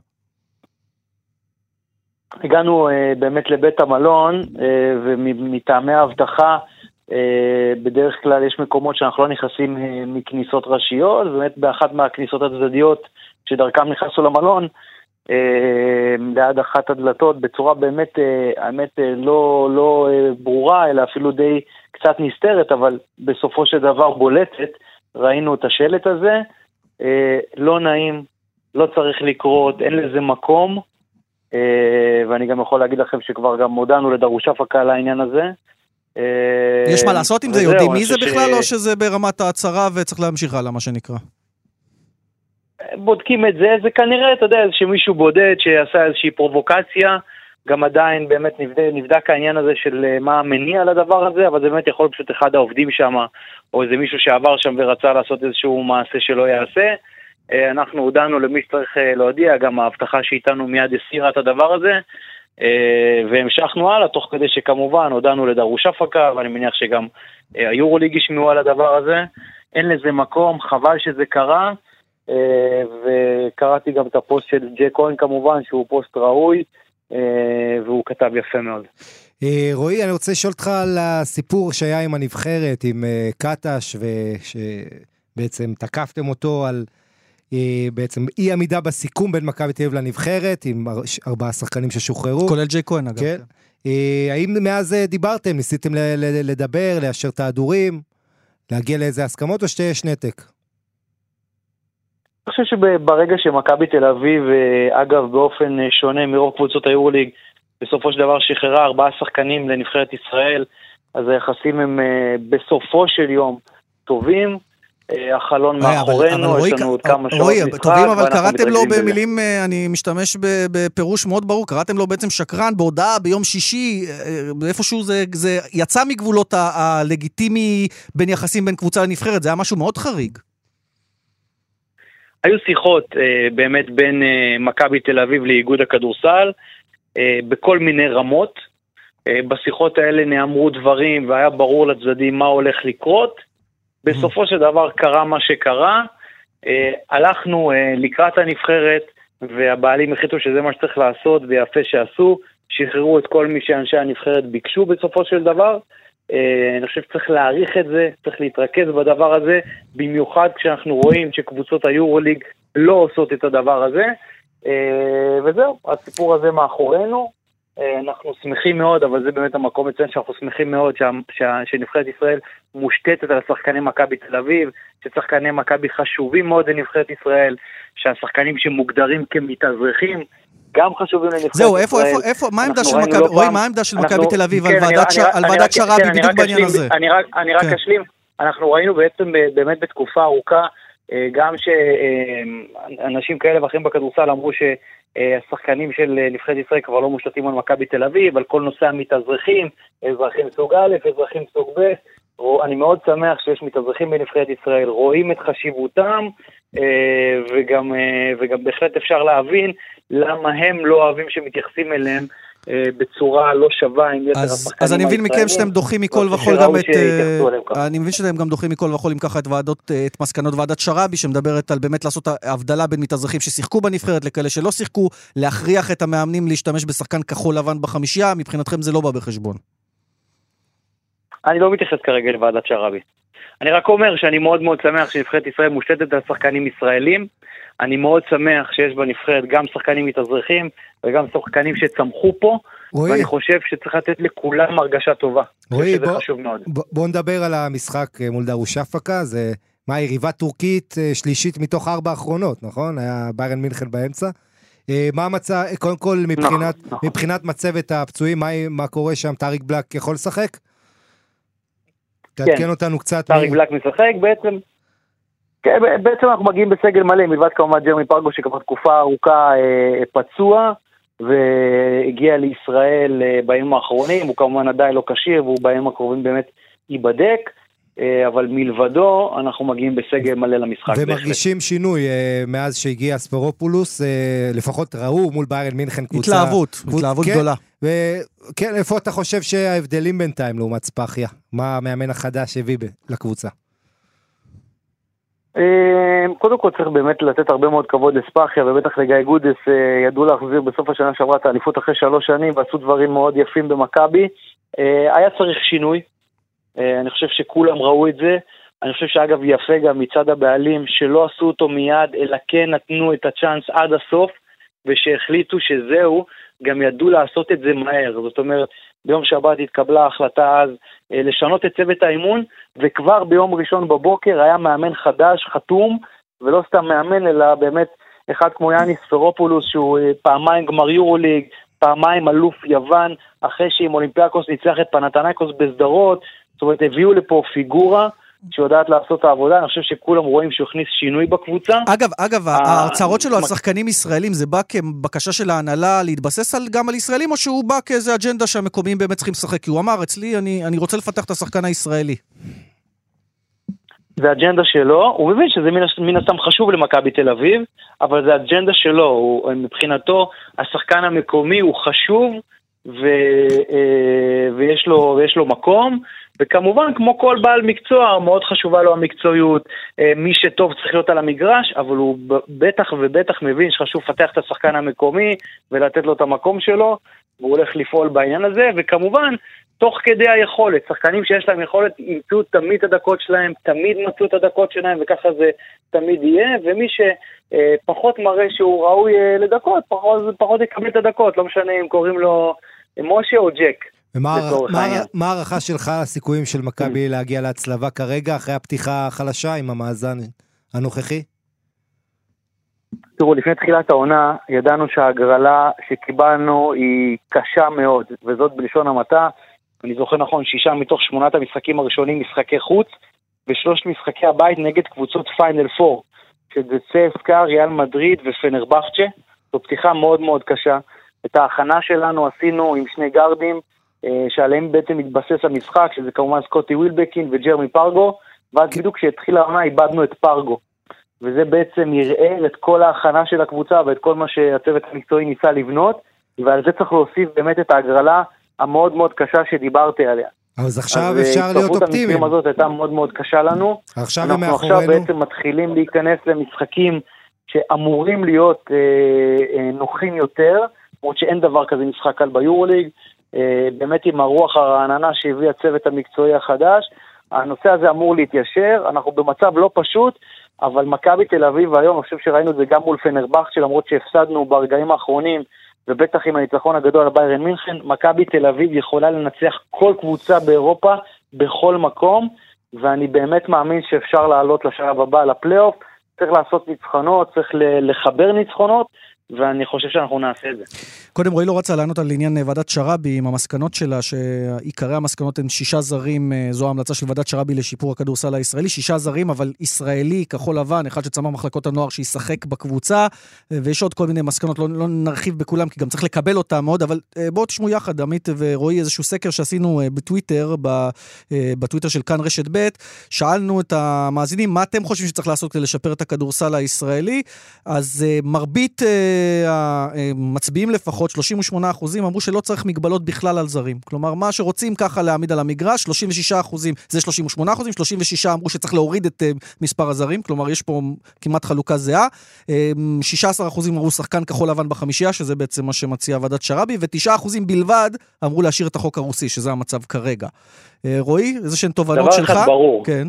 הגענו באמת לבית המלון, ומטעמי ההבטחה, בדרך כלל יש מקומות שאנחנו לא נכנסים מכניסות ראשיות, ובאמת באחת מהכניסות הצדדיות שדרכם נכנסו למלון, ליד אחת הדלתות, בצורה באמת, האמת לא ברורה, אלא אפילו די קצת נסתרת, אבל בסופו של דבר בולטת, ראינו את השלט הזה, לא נעים, לא צריך לקרות, אין לזה מקום, ואני גם יכול להגיד לכם שכבר גם הודענו לדרושפקה על העניין הזה, יש מה לעשות עם זה? יודעים מי זה בכלל, או שזה ברמת ההצהרה וצריך להמשיך הלאה, מה שנקרא? בודקים את זה, זה כנראה, אתה יודע, שמישהו בודד שעשה איזושהי פרובוקציה, גם עדיין באמת נבדק העניין הזה של מה המניע לדבר הזה, אבל זה באמת יכול פשוט אחד העובדים שם, או איזה מישהו שעבר שם ורצה לעשות איזשהו מעשה שלא יעשה. אנחנו הודענו למי שצריך להודיע, גם ההבטחה שאיתנו מיד הסירה את הדבר הזה, והמשכנו הלאה, תוך כדי שכמובן הודענו לדרוש אפקה, ואני מניח שגם היורוליג ישמעו על הדבר הזה. אין לזה מקום, חבל שזה קרה, וקראתי גם את הפוסט של ג'ק כהן כמובן, שהוא פוסט ראוי, והוא כתב יפה מאוד. רועי, אני רוצה לשאול אותך על הסיפור שהיה עם הנבחרת, עם קטש, ושבעצם תקפתם אותו על בעצם אי עמידה בסיכום בין מכבי תל אביב לנבחרת, עם 4 שחקנים ששוחררו. כולל ג'ק כהן אגב. כן. האם מאז דיברתם, ניסיתם לדבר, לאשר את ההדורים, להגיע לאיזה הסכמות, או שיש נתק? אני חושב שברגע שמכבי תל אביב, אגב באופן שונה מרוב קבוצות היורוליג, בסופו של דבר שחררה 4 שחקנים לנבחרת ישראל, אז היחסים הם בסופו של יום טובים, החלון מאחורינו, יש לנו עוד כמה שעות משחק. טובים, אבל קראתם לו במילים, אני משתמש בפירוש מאוד ברור, קראתם לו בעצם שקרן בהודעה ביום שישי, איפשהו זה יצא מגבולות הלגיטימי בין יחסים בין קבוצה לנבחרת, זה היה משהו מאוד חריג. היו שיחות באמת בין מכבי תל אביב לאיגוד הכדורסל, בכל מיני רמות. בשיחות האלה נאמרו דברים, והיה ברור לצדדים מה הולך לקרות. בסופו של דבר קרה מה שקרה. הלכנו לקראת הנבחרת, והבעלים החליטו שזה מה שצריך לעשות, ויפה שעשו. שחררו את כל מי שאנשי הנבחרת ביקשו בסופו של דבר. אני חושב שצריך להעריך את זה, צריך להתרכז בדבר הזה, במיוחד כשאנחנו רואים שקבוצות היורוליג לא עושות את הדבר הזה, וזהו, הסיפור הזה מאחורינו, אנחנו שמחים מאוד, אבל זה באמת המקום לציין שאנחנו שמחים מאוד שנבחרת ישראל מושתתת על השחקני מכבי תל אביב, ששחקני מכבי חשובים מאוד לנבחרת ישראל, שהשחקנים שמוגדרים כמתאזרחים, גם חשובים לנבחרת ישראל. זהו, איפה, מה העמדה של מכבי, רואי, מה העמדה של מכבי תל אביב על ועדת שרעבי בדיוק בעניין הזה? אני רק אשלים, אנחנו ראינו בעצם באמת בתקופה ארוכה, גם שאנשים כאלה ואחרים בכדורסל אמרו שהשחקנים של נבחרת ישראל כבר לא מושתתים על מכבי תל אביב, על כל נושא המתאזרחים, אזרחים סוג א', אזרחים סוג ב', אני מאוד שמח שיש מתאזרחים בנבחרת ישראל, רואים את חשיבותם, וגם בהחלט אפשר להבין למה הם לא אוהבים שמתייחסים אליהם בצורה לא שווה עם יתר השחקנים. אז אני מבין מכם שאתם דוחים מכל וכל גם את... אני מבין שאתם גם דוחים מכל וכל אם ככה את מסקנות ועדת שרעבי, שמדברת על באמת לעשות הבדלה בין מתאזרחים ששיחקו בנבחרת לכאלה שלא שיחקו, להכריח את המאמנים להשתמש בשחקן כחול לבן בחמישייה, מבחינתכם זה לא בא בחשבון. אני לא מתייחס כרגע לוועדת שרעבי. אני רק אומר שאני מאוד מאוד שמח שנבחרת ישראל מושתתת על שחקנים ישראלים. אני מאוד שמח שיש בנבחרת גם שחקנים מתאזרחים וגם שחקנים שצמחו פה, ואני חושב שצריך לתת לכולם הרגשה טובה. רועי, בוא נדבר על המשחק מול דרוש אפקה, זה מה, יריבה טורקית שלישית מתוך 4 האחרונות, נכון? היה ביירן מינכן באמצע. מה המצב, קודם כל מבחינת מצבת הפצועים, מה קורה שם? טאריק בלק יכול לשחק? תעדכן אותנו קצת. טאריק בלק משחק בעצם. בעצם אנחנו מגיעים בסגל מלא, מלבד כמובן ג'רמי פרגו שכבר תקופה ארוכה פצוע, והגיע לישראל בימים האחרונים, הוא כמובן עדיין לא קשיר, והוא בימים הקרובים באמת ייבדק, אבל מלבדו אנחנו מגיעים בסגל מלא למשחק. ומרגישים שינוי מאז שהגיע ספרופולוס, לפחות ראו מול ביירן מינכן קבוצה. התלהבות גדולה. וכן, איפה אתה חושב שההבדלים בינתיים לעומת ספחיה? מה המאמן החדש הביא לקבוצה? קודם כל צריך באמת לתת הרבה מאוד כבוד לספחיה, ובטח לגיא גודס ידעו להחזיר בסוף השנה שעברה את האליפות אחרי 3 שנים, ועשו דברים מאוד יפים במכבי. היה צריך שינוי, אני חושב שכולם ראו את זה, אני חושב שאגב יפה גם מצד הבעלים שלא עשו אותו מיד, אלא כן נתנו את הצ'אנס עד הסוף, ושהחליטו שזהו, גם ידעו לעשות את זה מהר. זאת אומרת, ביום שבת התקבלה ההחלטה אז לשנות את צוות האימון, וכבר ביום ראשון בבוקר היה מאמן חדש, חתום, ולא סתם מאמן, אלא באמת אחד כמו יאניס ספרופולוס, שהוא פעמיים גמר יורוליג, פעמיים אלוף יוון, אחרי שעם אולימפיאקוס ניצח את פנתנייקוס בסדרות, זאת אומרת, הביאו לפה פיגורה שיודעת לעשות את העבודה, אני חושב שכולם רואים שהוא הכניס שינוי בקבוצה. אגב, ההרצאות שלו על שחקנים ישראלים, זה בא כבקשה של ההנהלה להתבסס גם על ישראלים, או שהוא בא כאיזה אג'נדה שהמקומיים באמת צריכים לשחק? כי הוא אמר, אצלי, אני רוצה לפתח את השחקן הישראלי. זה אג'נדה שלו, הוא מבין שזה מן הסתם חשוב למכבי תל אביב, אבל זה אג'נדה שלו, מבחינתו, השחקן המקומי הוא חשוב, ויש לו מקום, וכמובן, כמו כל בעל מקצוע, מאוד חשובה לו המקצועיות, מי שטוב צריך להיות על המגרש, אבל הוא בטח ובטח מבין שחשוב לפתח את השחקן המקומי, ולתת לו את המקום שלו, והוא הולך לפעול בעניין הזה, וכמובן, תוך כדי היכולת, שחקנים שיש להם יכולת, ימצאו תמיד את הדקות שלהם, תמיד מצאו את הדקות שלהם, וככה זה תמיד יהיה, ומי שפחות מראה שהוא ראוי לדקות, פחות יקבל את הדקות, לא משנה אם קוראים לו משה או ג'ק. ומה הערכה שלך הסיכויים של מכבי להגיע להצלבה כרגע, אחרי הפתיחה החלשה עם המאזן הנוכחי? תראו, לפני תחילת העונה, ידענו שההגרלה שקיבלנו היא קשה מאוד, וזאת בלשון המעטה. אני זוכר נכון, 6 מתוך 8 המשחקים הראשונים משחקי חוץ, ו3 משחקי הבית נגד קבוצות פיינל 4, שזה צסקה, ריאל מדריד ופנרבחצ'ה. זו פתיחה מאוד מאוד קשה. את ההכנה שלנו עשינו עם 2 גארדים, שעליהם בעצם מתבסס המשחק, שזה כמובן סקוטי ווילבקין וג'רמי פרגו, ואז בדיוק כשהתחילה העונה איבדנו את פרגו. וזה בעצם יראה את כל ההכנה של הקבוצה, ואת כל מה שהצוות המקצועי ניסה לבנות, ועל זה צריך להוסיף באמת את ההגרלה המאוד מאוד קשה שדיברתי עליה. אז עכשיו אפשר להיות אופטימיים. המקרים הזאת הייתה מאוד מאוד קשה לנו. אנחנו עכשיו בעצם מתחילים להיכנס למשחקים שאמורים להיות נוחים יותר, למרות שאין דבר כזה משחק קל ביורוליג, באמת עם הרוח הרעננה שהביא הצוות המקצועי החדש, הנושא הזה אמור להתיישר, אנחנו במצב לא פשוט, אבל מכבי תל אביב היום, אני חושב שראינו את זה גם מול פנרבחצ'ה, למרות שהפסדנו ברגעים האחרונים, ובטח עם הניצחון הגדול על ביירן מינכן, מכבי תל אביב יכולה לנצח כל קבוצה באירופה, בכל מקום, ואני באמת מאמין שאפשר לעלות לשלב הבא לפלייאוף, צריך לעשות ניצחונות, צריך לחבר ניצחונות, ואני חושב שאנחנו נעשה את זה. קודם רועי לא רצה לענות על עניין ועדת שרבי עם המסקנות שלה, שעיקרי המסקנות הן 6 זרים, זו ההמלצה של ועדת שרבי לשיפור הכדורסל הישראלי, 6 זרים, אבל ישראלי, כחול לבן, אחד שצמח מחלקות הנוער שישחק בקבוצה, ויש עוד כל מיני מסקנות, לא נרחיב בכולם, כי גם צריך לקבל אותם מאוד, אבל בואו תשמעו יחד, עמית ורועי, איזשהו סקר שעשינו בטוויטר, בטוויטר של כאן רשת ב', שאלנו את המאזינים, מה אתם חושבים שצריך לעשות כדי לשפר את הכדורסל הישראלי? אז מרבית המצביעים לפחות, 38% אמרו שלא צריך מגבלות בכלל על זרים. כלומר, מה שרוצים ככה להעמיד על המגרש, 36% זה 38%, 36% אמרו שצריך להוריד את מספר הזרים, כלומר, יש פה כמעט חלוקה זהה. 16% אמרו שחקן כחול לבן בחמישייה, שזה בעצם מה שמציע ועדת שרבי, ו9% בלבד אמרו להשאיר את החוק הרוסי, שזה המצב כרגע. רועי, איזה שהן תובנות שלך? דבר אחד ברור. כן.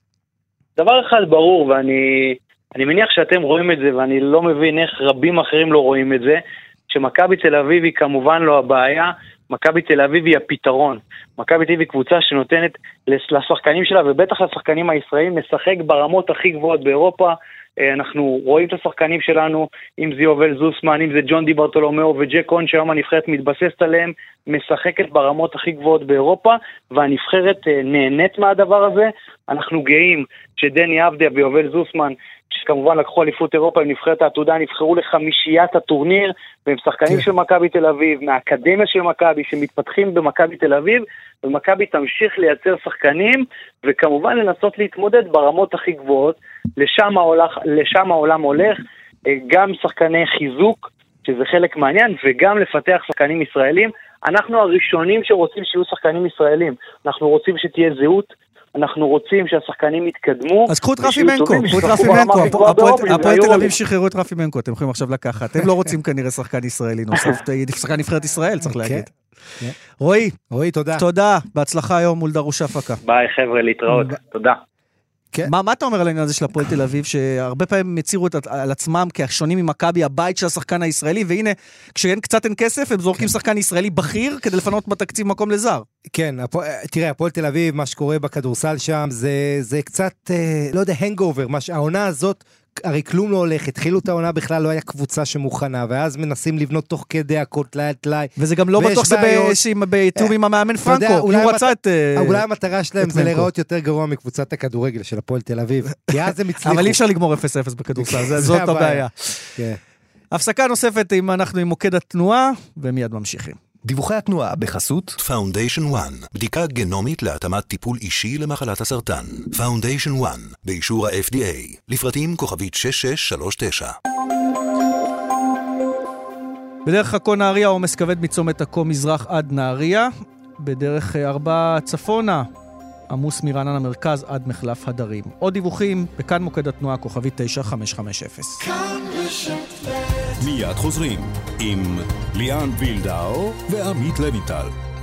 דבר אחד ברור, ואני מניח שאתם רואים את זה, ואני לא מבין איך רבים אחרים לא רואים את זה, שמכבי תל אביב היא כמובן לא הבעיה, מכבי תל אביב היא הפתרון. מכבי תל אביב היא קבוצה שנותנת לשחקנים שלה, ובטח לשחקנים הישראלים, לשחק ברמות הכי גבוהות באירופה. אנחנו רואים את השחקנים שלנו, אם זה יובל זוסמן, אם זה ג'ון די ברטולומיאו וג'ק קון, שהיום הנבחרת מתבססת עליהם, משחקת ברמות הכי גבוהות באירופה, והנבחרת נהנית מהדבר הזה. אנחנו גאים שדני אבדיה ויובל זוסמן, שכמובן לקחו אליפות אירופה עם נבחרת העתודה, נבחרו לחמישיית הטורניר, והם שחקנים של מכבי תל אביב, מהאקדמיה של מכבי, שמתפתחים במכבי תל אביב, ומכבי תמשיך לייצר שחקנים, וכמובן לנסות להתמודד ברמות הכי גבוהות, לשם העולם הולך, גם שחקני חיזוק, שזה חלק מעניין, וגם לפתח שחקנים ישראלים. אנחנו הראשונים שרוצים שיהיו שחקנים ישראלים, אנחנו רוצים שתהיה זהות, אנחנו רוצים שהשחקנים יתקדמו. אז קחו את רפי מנקו, הפועל תל אביב שחררו את רפי מנקו, אתם יכולים עכשיו לקחת. הם לא רוצים כנראה שחקן ישראלי נוסף, שחקן נבחרת ישראל, צריך להגיד. רועי, תודה. בהצלחה היום מול דרוש הפקה. ביי חבר'ה, להתראות. תודה. מה אתה אומר על העניין הזה של הפועל תל אביב, שהרבה פעמים הצירו על עצמם כשונים ממכבי, הבית של השחקן הישראלי, והנה, כשאין קצת אין כסף, הם זורקים שחקן ישראלי בכיר, כדי לפנות בתקציב מקום לזר. כן, תראה, הפועל תל אביב, מה שקורה בכדורסל שם, זה קצת, לא יודע, הנגאובר, העונה הזאת הרי כלום לא הולך, התחילו את העונה בכלל, לא היה קבוצה שמוכנה, ואז מנסים לבנות תוך כדי הכל טלאי. וזה גם לא בטוח שבתיאום עם המאמן פרנקו, הוא רצה את... אולי המטרה שלהם זה להיראות יותר גרוע מקבוצת הכדורגל של הפועל תל אביב, כי אז הם הצליחו. אבל אי אפשר לגמור 0-0 בכדורסל, זאת הבעיה. הפסקה נוספת אנחנו עם מוקד התנועה, ומיד ממשיכים. דיווחי התנועה בחסות Foundation One, בדיקה גנומית להתאמת טיפול אישי למחלת הסרטן. Foundation One, באישור ה-FDA, לפרטים כוכבית 6639. בדרך עכו נהריה עומס כבד מצומת עכו מזרח עד נהריה, בדרך 4 צפונה עמוס מרעננה מרכז עד מחלף הדרים. עוד דיווחים בכאן מוקד התנועה כוכבית 9550. מיד חוזרים עם ליאן וילדאו ועמית לויטל.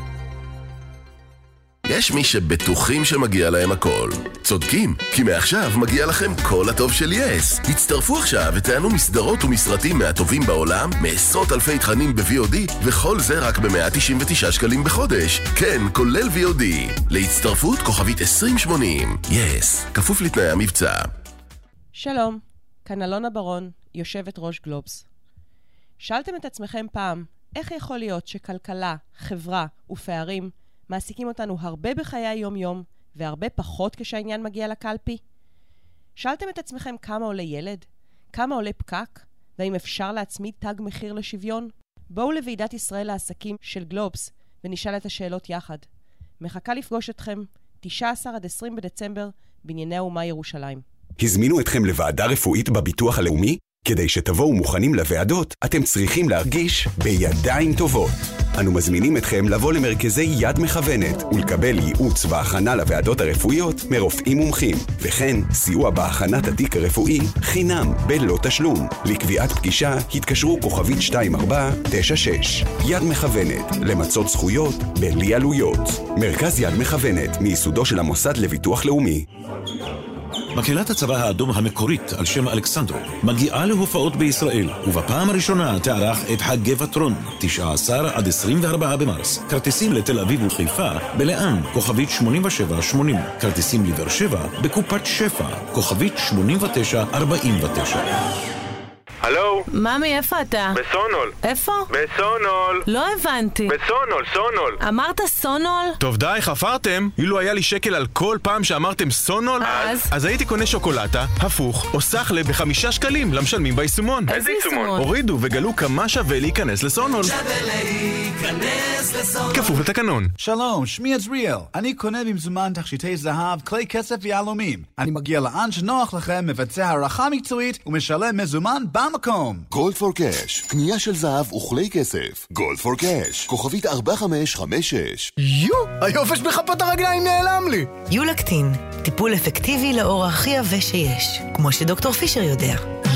יש מי שבטוחים שמגיע להם הכל. צודקים, כי מעכשיו מגיע לכם כל הטוב של יס. הצטרפו עכשיו ותענו מסדרות ומשרתים מהטובים בעולם, מעשרות אלפי תכנים ב-VOD, וכל זה רק ב-199 שקלים בחודש. כן, כולל VOD. להצטרפות כוכבית 2080. יס, כפוף לתנאי המבצע. שלום, כאן אלונה ברון, יושבת ראש גלובס. שאלתם את עצמכם פעם, איך יכול להיות שכלכלה, חברה ופערים מעסיקים אותנו הרבה בחיי היום-יום, והרבה פחות כשהעניין מגיע לקלפי? שאלתם את עצמכם כמה עולה ילד? כמה עולה פקק? והאם אפשר להצמיד תג מחיר לשוויון? בואו לוועידת ישראל לעסקים של גלובס, ונשאל את השאלות יחד. מחכה לפגוש אתכם 19 עד 20 בדצמבר, בנייני האומה ירושלים. הזמינו אתכם לוועדה רפואית בביטוח הלאומי? כדי שתבואו מוכנים לוועדות, אתם צריכים להרגיש בידיים טובות. אנו מזמינים אתכם לבוא למרכזי יד מכוונת ולקבל ייעוץ והכנה לוועדות הרפואיות מרופאים מומחים, וכן סיוע בהכנת התיק הרפואי חינם בלא תשלום. לקביעת פגישה התקשרו כוכבית 2496. יד מכוונת, למצות זכויות בלי עלויות. מרכז יד מכוונת, מייסודו של המוסד לביטוח לאומי. מקהלת הצבא האדום המקורית על שם אלכסנדרו מגיעה להופעות בישראל, ובפעם הראשונה תערך את חגי וטרון, 19 עד 24 במרס. כרטיסים לתל אביב וחיפה בלאן, כוכבית 8780. כרטיסים לבאר שבע בקופת שפע, כוכבית 8949. הלו? ממי, איפה אתה? בסונול. איפה? בסונול. לא הבנתי. בסונול, סונול. אמרת סונול? טוב די, חפרתם. אילו היה לי שקל על כל פעם שאמרתם סונול, אז הייתי קונה שוקולטה, הפוך, או סחלה ב5 שקלים למשלמים ביישומון. איזה יישומון? הורידו וגלו כמה שווה להיכנס לסונול. כפוף לתקנון. שלום, שמי עזריאל. אני קונה במזומן תכשיטי זהב, כלי כסף ויהלומים. אני מגיע לאן שנוח לכם, מבצע הערכה מקצועית ומשלם מזומן במקום. גולד פור קאש, קנייה של זהב וכלי כסף. גולד פור קאש, כוכבית 4556. היופש בכפות הרגליים נעלם לי. יולקטין, טיפול אפקטיבי לאור הכי יבש שיש, כמו שדוקטור פישר יודע.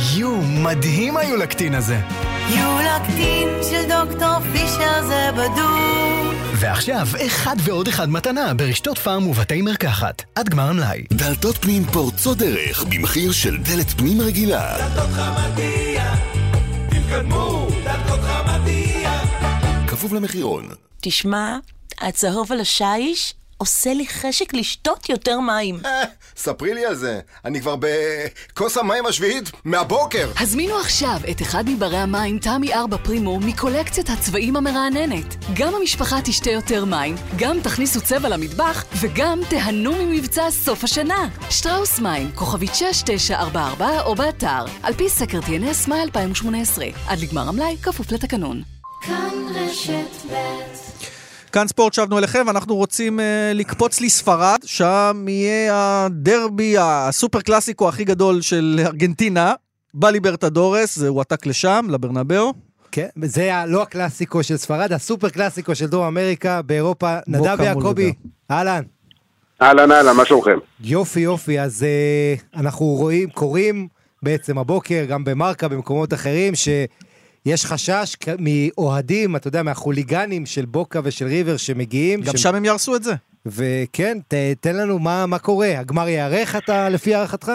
מדהים היולקטין הזה. יולקטין של דוקטור פישר זה בדוק. ועכשיו, 1 ועוד 1 מתנה ברשתות פארם ובתי מרקחת. עד גמר המלאי. דלתות פנים פורצות דרך במחיר של דלת פנים רגילה. דלתות חמדיה, תתקדמו, דלתות חמדיה. כפוף למחירון. תשמע, הצהוב על השיש עושה לי חשק לשתות יותר מים. ספרי לי על זה. אני כבר בכוס המים השביעית מהבוקר. הזמינו עכשיו את אחד מברי המים תמי 4 פרימו מקולקציית הצבעים המרעננת. גם המשפחה תשתה יותר מים, גם תכניסו צבע למטבח, וגם תהנו ממבצע סוף השנה. שטראוס מים, כוכבית 6944 או באתר. על פי סקר TNS מאי 2018. עד לגמר המלאי, כפוף לתקנון. כאן רשת ב'. כאן ספורט, שבנו אליכם, ואנחנו רוצים לקפוץ לספרד, שם יהיה הדרבי, הסופר קלאסיקו הכי גדול של ארגנטינה, בליברטדורס, זה הועתק לשם, לברנבאו. כן, זה לא הקלאסיקו של ספרד, הסופר קלאסיקו של דרום אמריקה, באירופה. נדב יעקבי, אהלן. אהלן, מה שלומכם? יופי, אז אנחנו קוראים בעצם הבוקר, גם במרקה, במקומות אחרים, יש חשש מאוהדים, אתה יודע, מהחוליגנים של בוקה ושל ריבר שמגיעים. גם שם הם ירסו את זה. וכן, תן לנו מה קורה. הגמר יערך אתה לפי הערכתך?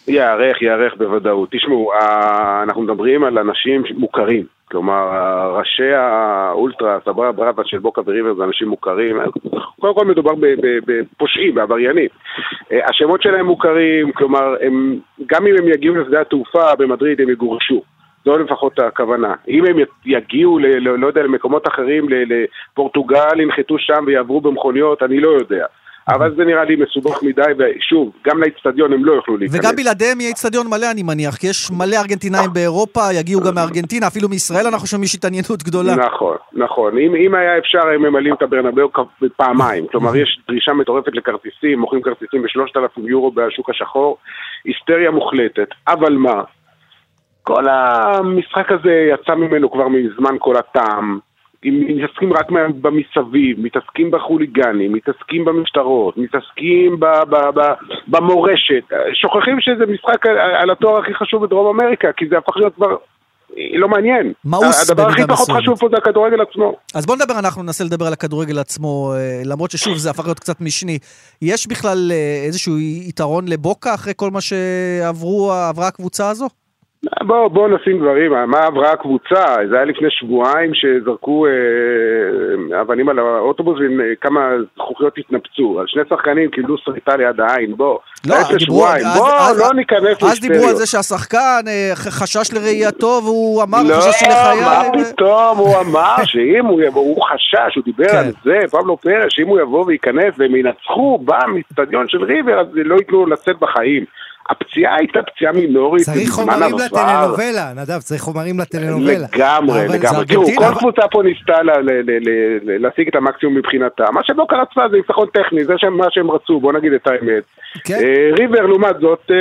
יערך בוודאות. תשמעו, אנחנו מדברים על אנשים מוכרים. כלומר, ראשי האולטרה, סברה ברבה של בוקה וריבר זה אנשים מוכרים. קודם כל מדובר בפושעים, בעבריינים. השמות שלהם מוכרים, כלומר, גם אם הם יגיעו לשדה התעופה במדריד, הם יגורשו. זו לפחות הכוונה. אם הם יגיעו, לא יודע, למקומות אחרים, לפורטוגל, ינחתו שם ויעברו במכוניות, אני לא יודע. אבל זה נראה לי מסובך מדי, ושוב, גם לאצטדיון הם לא יוכלו להיכנס. וגם בלעדיהם יהיה אצטדיון מלא, אני מניח, כי יש מלא ארגנטינאים באירופה, יגיעו גם מארגנטינה, אפילו מישראל אנחנו שומעים שיש התעניינות גדולה. נכון, נכון. אם היה אפשר, הם ממלאים את הברנבאו פעמיים. כלומר, יש דרישה מטורפת לכרטיסים, מוכרים כרטיסים ב3,000 יורו בשוק השחור, היסטריה מוחלטת. אבל מה? כל המשחק הזה יצא ממנו כבר מזמן כל הטעם. מתעסקים רק במסביב, מתעסקים בחוליגנים, מתעסקים במשטרות, מתעסקים במורשת. שוכחים שזה משחק על התואר הכי חשוב בדרום אמריקה, כי זה הפך להיות כבר לא מעניין. הדבר הכי פחות חשוב פה זה הכדורגל עצמו. אז בוא נדבר, אנחנו ננסה לדבר על הכדורגל עצמו, למרות ששוב זה הפך להיות קצת משני. יש בכלל איזשהו יתרון לבוקה אחרי כל מה שעברה הקבוצה הזו? בוא נשים דברים, מה עברה הקבוצה? זה היה לפני שבועיים שזרקו אבנים על האוטובוס וכמה זכוכיות התנפצו. על שני שחקנים קיבלו שריטה ליד העין, בוא לא ניכנס להיסטריות. אז דיברו על זה שהשחקן חשש לראייתו והוא אמר חשש לחייו. לא, מה פתאום, הוא אמר שאם הוא חשש, הוא דיבר על זה, פבלו פרס, שאם הוא יבוא וייכנס והם ינצחו באצטדיון של ריבר, אז לא ייתנו לצאת בחיים. הפציעה הייתה פציעה מינורית. צריך חומרים לטלנובלה, נדב, צריך חומרים לטלנובלה. לגמרי. תראו, כל קבוצה פה ניסתה להשיג את המקסימום מבחינתה. מה שבוקה רצה זה ניצחון טכני, זה מה שהם רצו, בוא נגיד את האמת. ריבר, לעומת זאת,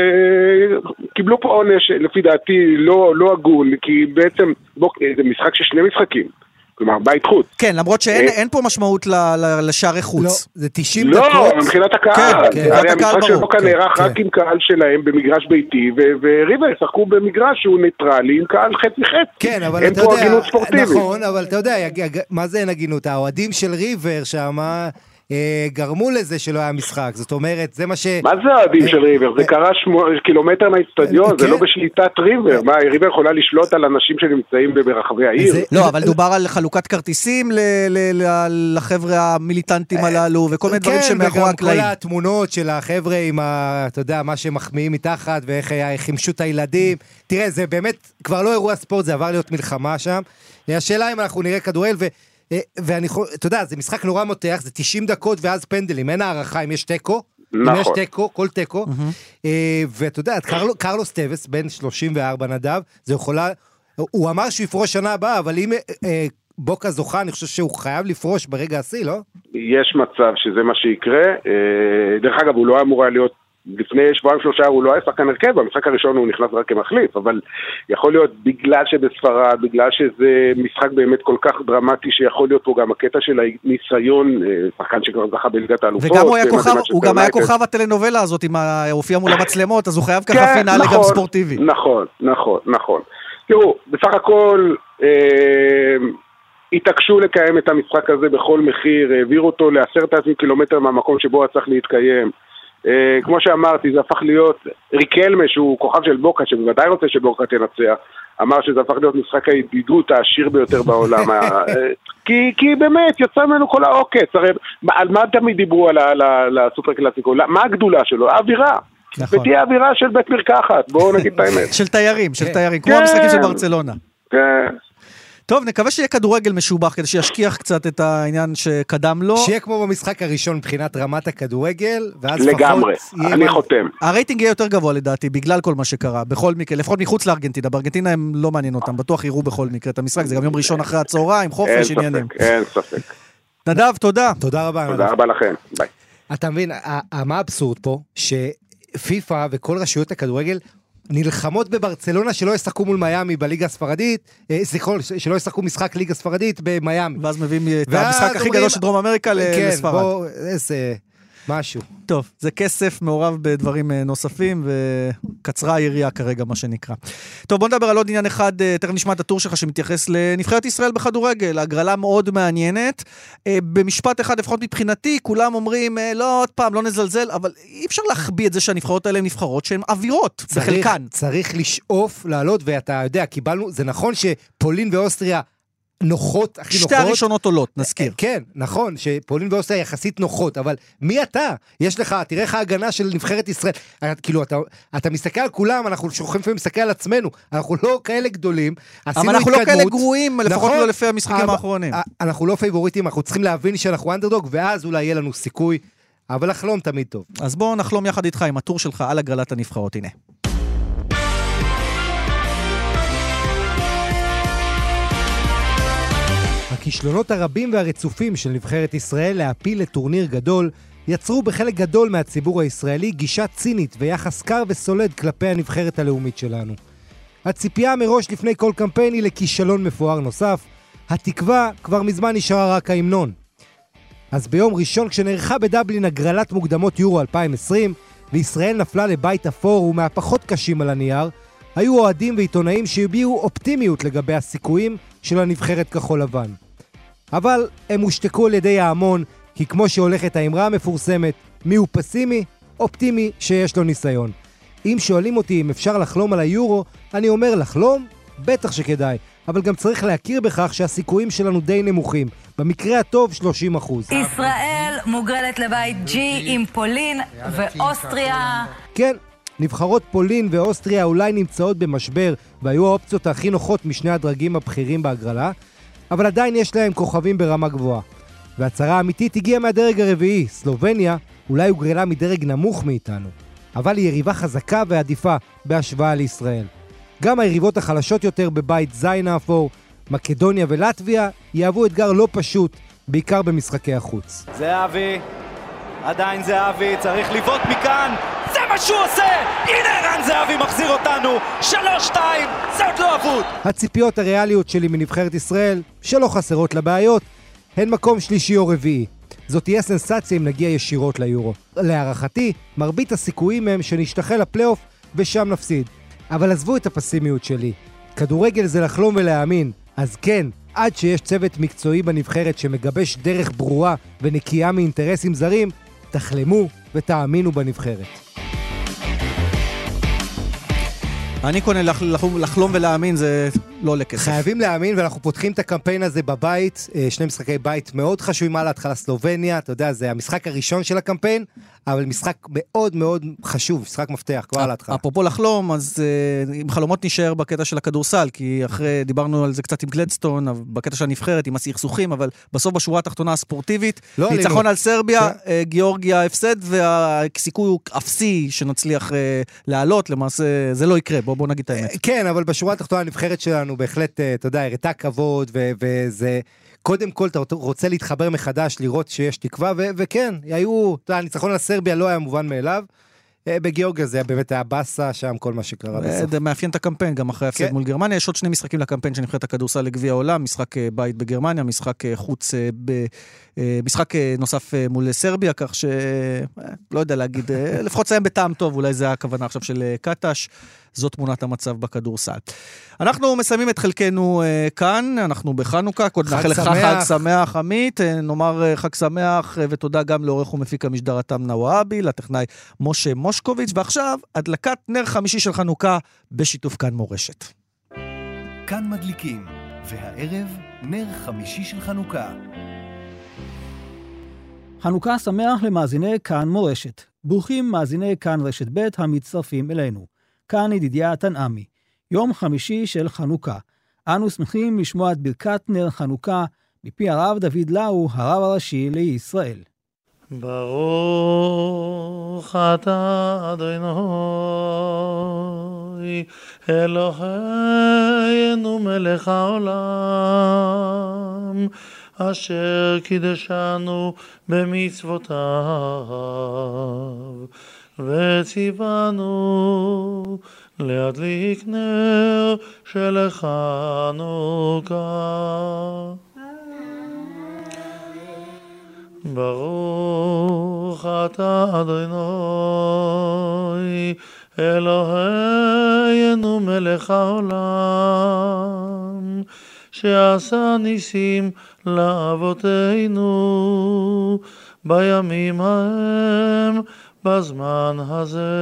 קיבלו פה עונש, לפי דעתי, לא הגון, כי בעצם זה משחק של שני משחקים. כלומר, בית חוץ. כן, למרות שאין פה משמעות לשערי חוץ. לא, זה 90 דקות. לא, מבחינת הקהל. הרי המשחק של בוקה נערך רק עם קהל שלהם במגרש ביתי, וריבר ישחקו במגרש שהוא ניטרלי עם קהל חצי חצי. כן, אבל אתה יודע, נכון, אבל אתה יודע, מה זה אין הגינות? האוהדים של ריבר שמה גרמו לזה שלא היה משחק, זאת אומרת, זה מה מה זה האוהדים של ריבר? זה קרה קילומטר מהאצטדיון, זה לא בשליטת ריבר. מה, ריבר יכולה לשלוט על אנשים שנמצאים ברחבי העיר? לא, אבל דובר על חלוקת כרטיסים לחבר'ה המיליטנטים הללו, וכל מיני דברים שמאחורי הקלעים. כל התמונות של החבר'ה עם, אתה יודע, מה שמחמיאים מתחת, ואיך חימשו את הילדים. תראה, זה באמת כבר לא אירוע ספורט, זה עבר להיות מלחמה שם. השאלה אם אנחנו נראה כדורגל ואני, אתה יודע, זה משחק נורא מותח, זה 90 דקות ואז פנדלים, אין הערכה אם יש טקו, אם יש טקו, כל טקו, ואתה יודע, קרלוס טווס, בן 34 נדב, זה יכולה, הוא אמר שהוא יפרוש שנה הבאה, אבל אם בוקה זוכה, אני חושב שהוא חייב לפרוש ברגע השיא, לא? יש מצב שזה מה שיקרה, דרך אגב, הוא לא אמור להיות, לפני שבועיים שלושה הוא לא היה שחקן הרכב, במשחק הראשון הוא נכנס רק כמחליף, אבל יכול להיות בגלל שבספרד, בגלל שזה משחק באמת כל כך דרמטי, שיכול להיות פה גם הקטע של הניסיון, שחקן שכבר זכה בליגת האלופות. וגם הוא גם היה כוכב הטלנובלה הזאת, עם ההופיע מול המצלמות, אז הוא חייב ככה פינאלי גם ספורטיבי. נכון. תראו, בסך הכל התעקשו לקיים את המשחק הזה בכל מחיר, העביר אותו ל10,000 קילומטר מהמקום שבו היה צריך להתקיים. כמו שאמרתי, זה הפך להיות ריקלמה שהוא כוכב של בוקה, שבוודאי רוצה שבוקה תנצח, אמר שזה הפך להיות משחק הידידות העשיר ביותר בעולם. כי באמת יצא ממנו כל העוקץ. הרי על מה תמיד דיברו על הסופר קלאסיקו? מה הגדולה שלו? האווירה. ותהיה אווירה של בית מרקחת, בואו נגיד את האמת. של תיירים, כמו המשחקים של ברצלונה. כן. טוב, נקווה שיהיה כדורגל משובח, כדי שישכיח קצת את העניין שקדם לו. שיהיה כמו במשחק הראשון מבחינת רמת הכדורגל, ואז לגמרי, אני חותם. הרייטינג יהיה יותר גבוה לדעתי, בגלל כל מה שקרה, בכל מקרה, לפחות מחוץ לארגנטינה. בארגנטינה הם לא מעניין אותם, בטוח יראו בכל מקרה את המשחק, זה גם יום ראשון אחרי הצהריים, חופש עניינים. אין ספק. נדב, תודה. תודה רבה. תודה רבה לכם, ביי. אתה מבין, מה האבסורד פה? שפיפה וכל רשויות הכדורגל נלחמות בברצלונה שלא ישחקו מול מיאמי בליגה הספרדית, שלא ישחקו משחק ליגה ספרדית במיאמי. ואז מביאים את המשחק הכי גדול של דרום אמריקה לספרד. כן, בוא, איזה משהו. טוב, זה כסף מעורב בדברים נוספים, וקצרה היריעה כרגע, מה שנקרא. טוב, בוא נדבר על עוד עניין אחד, תכף נשמע את הטור שלך שמתייחס לנבחרת ישראל בכדורגל, הגרלה מאוד מעניינת. במשפט אחד, לפחות מבחינתי, כולם אומרים, לא, עוד פעם, לא נזלזל, אבל אי אפשר להחביא את זה שהנבחרות האלה הן נבחרות שהן אווירות, בחלקן. צריך לשאוף לעלות, ואתה יודע, קיבלנו, זה נכון שפולין ואוסטריה נוחות, הכי נוחות. שתי הראשונות עולות, נזכיר. כן, נכון, שפולין ואוסטריה יחסית נוחות, אבל מי אתה? יש לך, תראה לך הגנה של נבחרת ישראל. כאילו, אתה מסתכל על כולם, אנחנו שוכחים לפעמים מסתכל על עצמנו, אנחנו לא כאלה גדולים, אבל אנחנו לא כאלה גרועים, לפחות לא לפי המשחקים האחרונים. אנחנו לא פייבוריטים, אנחנו צריכים להבין שאנחנו אנדרדוג, ואז אולי יהיה לנו סיכוי, אבל לחלום תמיד טוב. אז בואו נחלום יחד איתך עם הטור שלך על הגרלת הנבחרות, הנה. הכישלונות הרבים והרצופים של נבחרת ישראל להפיל לטורניר גדול, יצרו בחלק גדול מהציבור הישראלי גישה צינית ויחס קר וסולד כלפי הנבחרת הלאומית שלנו. הציפייה מראש לפני כל קמפיין היא לכישלון מפואר נוסף, התקווה כבר מזמן נשארה רק ההמנון. אז ביום ראשון כשנערכה בדבלין הגרלת מוקדמות יורו 2020, וישראל נפלה לבית אפור ומהפחות קשים על הנייר, היו אוהדים ועיתונאים שהביעו אופטימיות לגבי הסיכויים של הנבחרת כחול לבן. אבל הם הושתקו על ידי ההמון, כי כמו שהולכת האמרה המפורסמת, מי הוא פסימי? אופטימי שיש לו ניסיון. אם שואלים אותי אם אפשר לחלום על היורו, אני אומר לחלום? בטח שכדאי, אבל גם צריך להכיר בכך שהסיכויים שלנו די נמוכים. במקרה הטוב 30%. ישראל מוגרלת לבית G עם פולין ואוסטריה. כן, נבחרות פולין ואוסטריה אולי נמצאות במשבר, והיו האופציות הכי נוחות משני הדרגים הבכירים בהגרלה, אבל עדיין יש להם כוכבים ברמה גבוהה. והצהרה האמיתית הגיעה מהדרג הרביעי, סלובניה, אולי הוגרלה מדרג נמוך מאיתנו. אבל היא יריבה חזקה ועדיפה בהשוואה לישראל. גם היריבות החלשות יותר בבית זין האפור, מקדוניה ולטביה, יהוו אתגר לא פשוט, בעיקר במשחקי החוץ. זהבי, עדיין זהבי, צריך לבעוט מכאן, זה מה שהוא עושה! הנה רן זהבי מחזיר אותנו, 3-2, זאת לא אבוד! הציפיות הריאליות שלי מנבחרת ישראל, שלא חסרות לבעיות, הן מקום שלישי או רביעי. זאת תהיה סנסציה אם נגיע ישירות ליורו. להערכתי, מרבית הסיכויים הם שנשתחל לפלייאוף ושם נפסיד. אבל עזבו את הפסימיות שלי. כדורגל זה לחלום ולהאמין. אז כן, עד שיש צוות מקצועי בנבחרת שמגבש דרך ברורה ונקייה מאינטרסים זרים, תחלמו ותאמינו בנבחרת. אני קונה לחלום ולהאמין, זה לא לכסף. חייבים להאמין, ואנחנו פותחים את הקמפיין הזה בבית, שני משחקי בית מאוד חשובים על ההתחלה סלובניה, אתה יודע, זה המשחק הראשון של הקמפיין, אבל משחק מאוד מאוד חשוב, משחק מפתח, כבר על ההתחלה. אפרופו לחלום, אז עם חלומות נשאר בקטע של הכדורסל, כי אחרי, דיברנו על זה קצת עם גלדסטון, בקטע של הנבחרת, עם הסכסוכים, אבל בסוף בשורה התחתונה הספורטיבית, ניצחון על סרביה, גיאורגיה הפסד, והסיכוי הוא אפסי שנצליח לעלות, למעשה זה לא יקרה, בוא נגיד את האמת. כן, אבל בשורה התחתונה הנבחרת שלנו בהחלט, אתה יודע, הראתה כבוד, וזה, קודם כל אתה רוצה להתחבר מחדש, לראות שיש תקווה, וכן, היו, אתה יודע, הניצחון על סרביה לא היה מובן מאליו, בגיאורגיה זה באמת היה בסה שם כל מה שקרה בסוף. זה מאפיין את הקמפיין, גם אחרי הפסד מול גרמניה, יש עוד שני משחקים לקמפיין שנבחרת הכדורסל לגביע העולם, משחק בית בגרמניה, משחק חוץ, משחק נוסף מול סרביה, כך שלא יודע להגיד, לפחות סיים בטעם טוב, אולי זה הכוונה עכשיו של קטש, זאת תמונת המצב בכדורסל. אנחנו מסיימים את חלקנו כאן, אנחנו בחנוכה, קוד נאחל לך חג שמח עמית, נאמר חג שמח ותודה גם לעורך ומפיק המשדר אתם נוואבי, לטכנאי משה מושקוביץ', ועכשיו הדלקת נר חמישי של חנוכה בשיתוף כאן מורשת. כאן מדליקים, והערב נר חמישי של חנוכה. חנוכה שמח למאזיני כאן מורשת. ברוכים מאזיני כאן רשת ב' המצטרפים אלינו. כאן ידידיה תנעמי. יום חמישי של חנוכה. אנו שמחים לשמוע את ברכת נר חנוכה מפי הרב דוד לאו, הרב הראשי לישראל. ברוך אתה אדוני אלוהינו מלך העולם אשר קידשנו במצוותיו וציוונו להדליק נר של חנוכה. ברוך אתה אדוני אלוהינו מלך העולם שעשה ניסים לאבותינו בימים ההם בזמן הזה.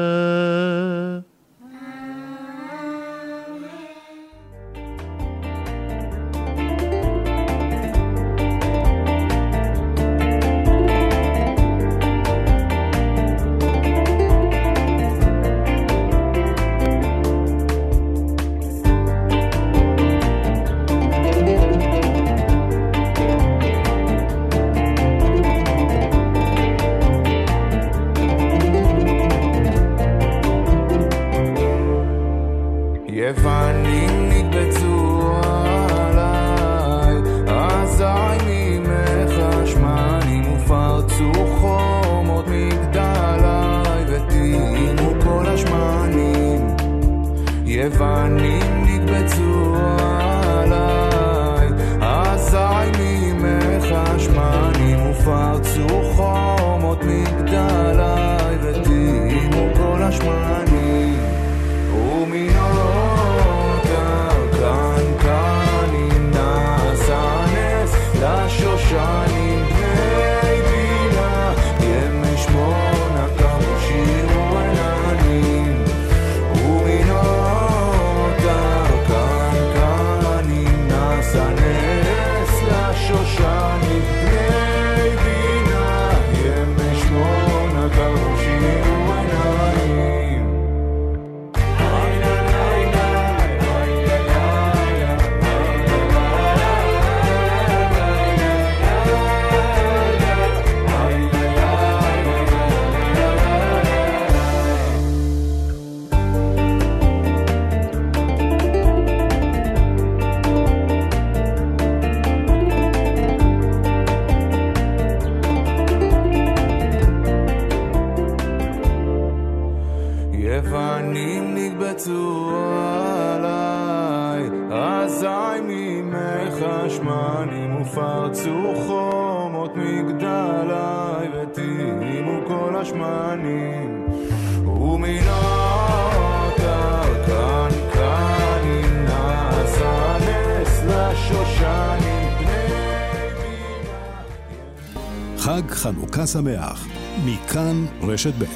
יצאו עליי, אזי ממך שמנים ופרצו חומות מגדלי, ותימו כל השמנים ומינות כאן כאן נעשה נס לשושנים. חג חנוכה שמח, מכאן רשת ב'.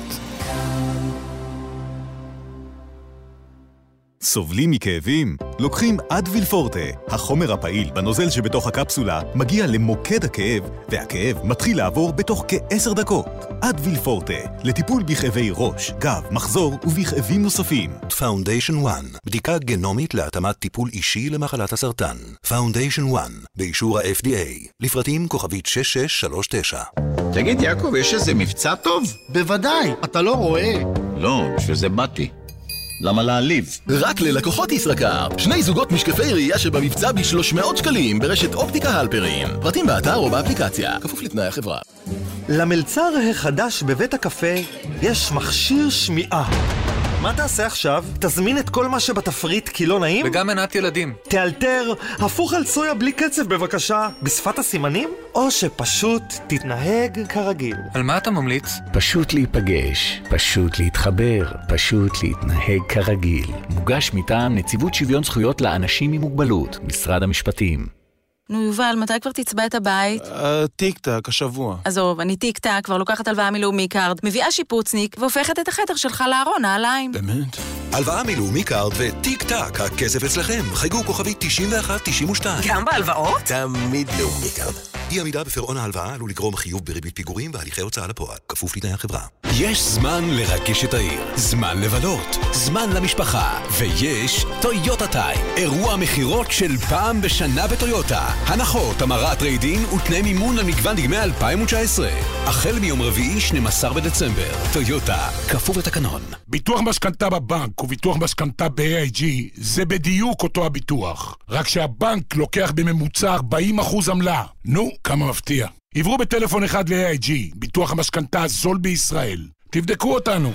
סובלים מכאבים? לוקחים אדוויל פורטה. החומר הפעיל בנוזל שבתוך הקפסולה מגיע למוקד הכאב, והכאב מתחיל לעבור בתוך כ10 דקות. אדוויל פורטה, לטיפול בכאבי ראש, גב, מחזור ובכאבים נוספים. פאונדיישן 1, בדיקה גנומית להתאמת טיפול אישי למחלת הסרטן. פאונדיישן 1, באישור ה-FDA, לפרטים כוכבית 6639. תגיד יעקב, יש איזה מבצע טוב? בוודאי, אתה לא רואה. לא, בשביל זה באתי. למה להעליב? רק ללקוחות ישראכרט, 2 זוגות משקפי ראייה שבמבצע ב300 שקלים ברשת אופטיקה הלפרין. פרטים באתר או באפליקציה, כפוף לתנאי החברה. למלצר החדש בבית הקפה יש מכשיר שמיעה. מה תעשה עכשיו? תזמין את כל מה שבתפריט כי לא נעים? וגם מנת ילדים. תאלתר, הפוך על סויה בלי קצב בבקשה, בשפת הסימנים? או שפשוט תתנהג כרגיל. על מה אתה ממליץ? פשוט להיפגש, פשוט להתחבר, פשוט להתנהג כרגיל. מוגש מטעם נציבות שוויון זכויות לאנשים עם מוגבלות, משרד המשפטים. נו יובל, מתי כבר תצבע את הבית? טיק-טק, השבוע. עזוב, אני טיק-טק, כבר לוקחת הלוואה מלאומי קארד, מביאה שיפוצניק, והופכת את החדר שלך לארון, נעליים. באמת? הלוואה מלאומי קארד וטיק-טק, הכסף אצלכם. חייגו כוכבית 91-92. גם בהלוואות? תמיד לאומי קארד. אי עמידה בפירעון ההלוואה עלול לגרום חיוב בריבית פיגורים והליכי הוצאה לפועל, כפוף לתנאי החברה. יש זמן לרגש את העיר, זמן לבלות, זמן למשפחה, ויש טויוטה טיים, אירוע מחירות של פעם בשנה בטויוטה. הנחות, המרת טריידין ותנאי מימון למגוון דגמי 2019. החל מיום רביעי 12 בדצמבר. טויוטה, כפוף לתקנון. ביטוח משכנתה בבנק וביטוח משכנתה ב-AIG זה בדיוק אותו הביטוח. רק שהבנק לוקח בממוצע 40% עמלה. נו, כמה מפתיע. עברו בטלפון אחד ל-AIG, ביטוח המשכנתה הזול בישראל. תבדקו אותנו.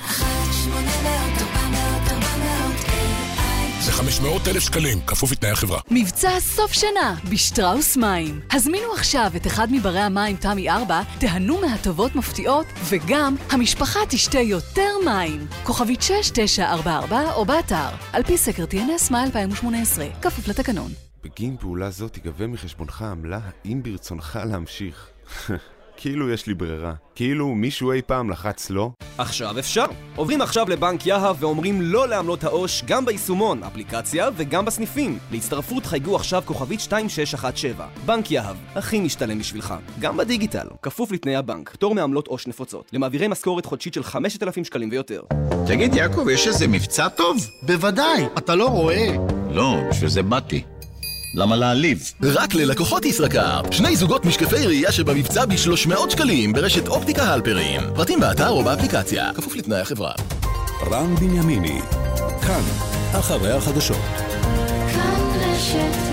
זה 500,000 שקלים, כפוף לתנאי החברה. מבצע סוף שנה בשטראוס מים. הזמינו עכשיו את אחד מברי המים תמי 4, תהנו מהטובות מפתיעות, וגם המשפחה תשתה יותר מים. כוכבית 6944 או באתר, על פי סקר TNS מאי 2018, כפוף לתקנון. בגין פעולה זאת תיגבה מחשבונך עמלה, האם ברצונך להמשיך. כאילו יש לי ברירה. כאילו מישהו אי פעם לחץ לא? עכשיו אפשר. עוברים עכשיו לבנק יהב ואומרים לא לעמלות העו"ש גם ביישומון, אפליקציה וגם בסניפים. להצטרפות חייגו עכשיו כוכבית 2617. בנק יהב, הכי משתלם בשבילך. גם בדיגיטל, כפוף לתנאי הבנק. פטור מעמלות עו"ש נפוצות. למעבירי משכורת חודשית של 5,000 שקלים ויותר. תגיד יעקב, יש איזה מבצע טוב? בוודאי, אתה לא רואה. לא, בשביל זה באתי. למה להעליב? רק ללקוחות ישראכרט, 2 זוגות משקפי ראייה שבמבצע ב300 שקלים ברשת אופטיקה הלפרין. פרטים באתר או באפליקציה, כפוף לתנאי החברה. רן בנימיני, כאן, אחרי החדשות. כאן רשת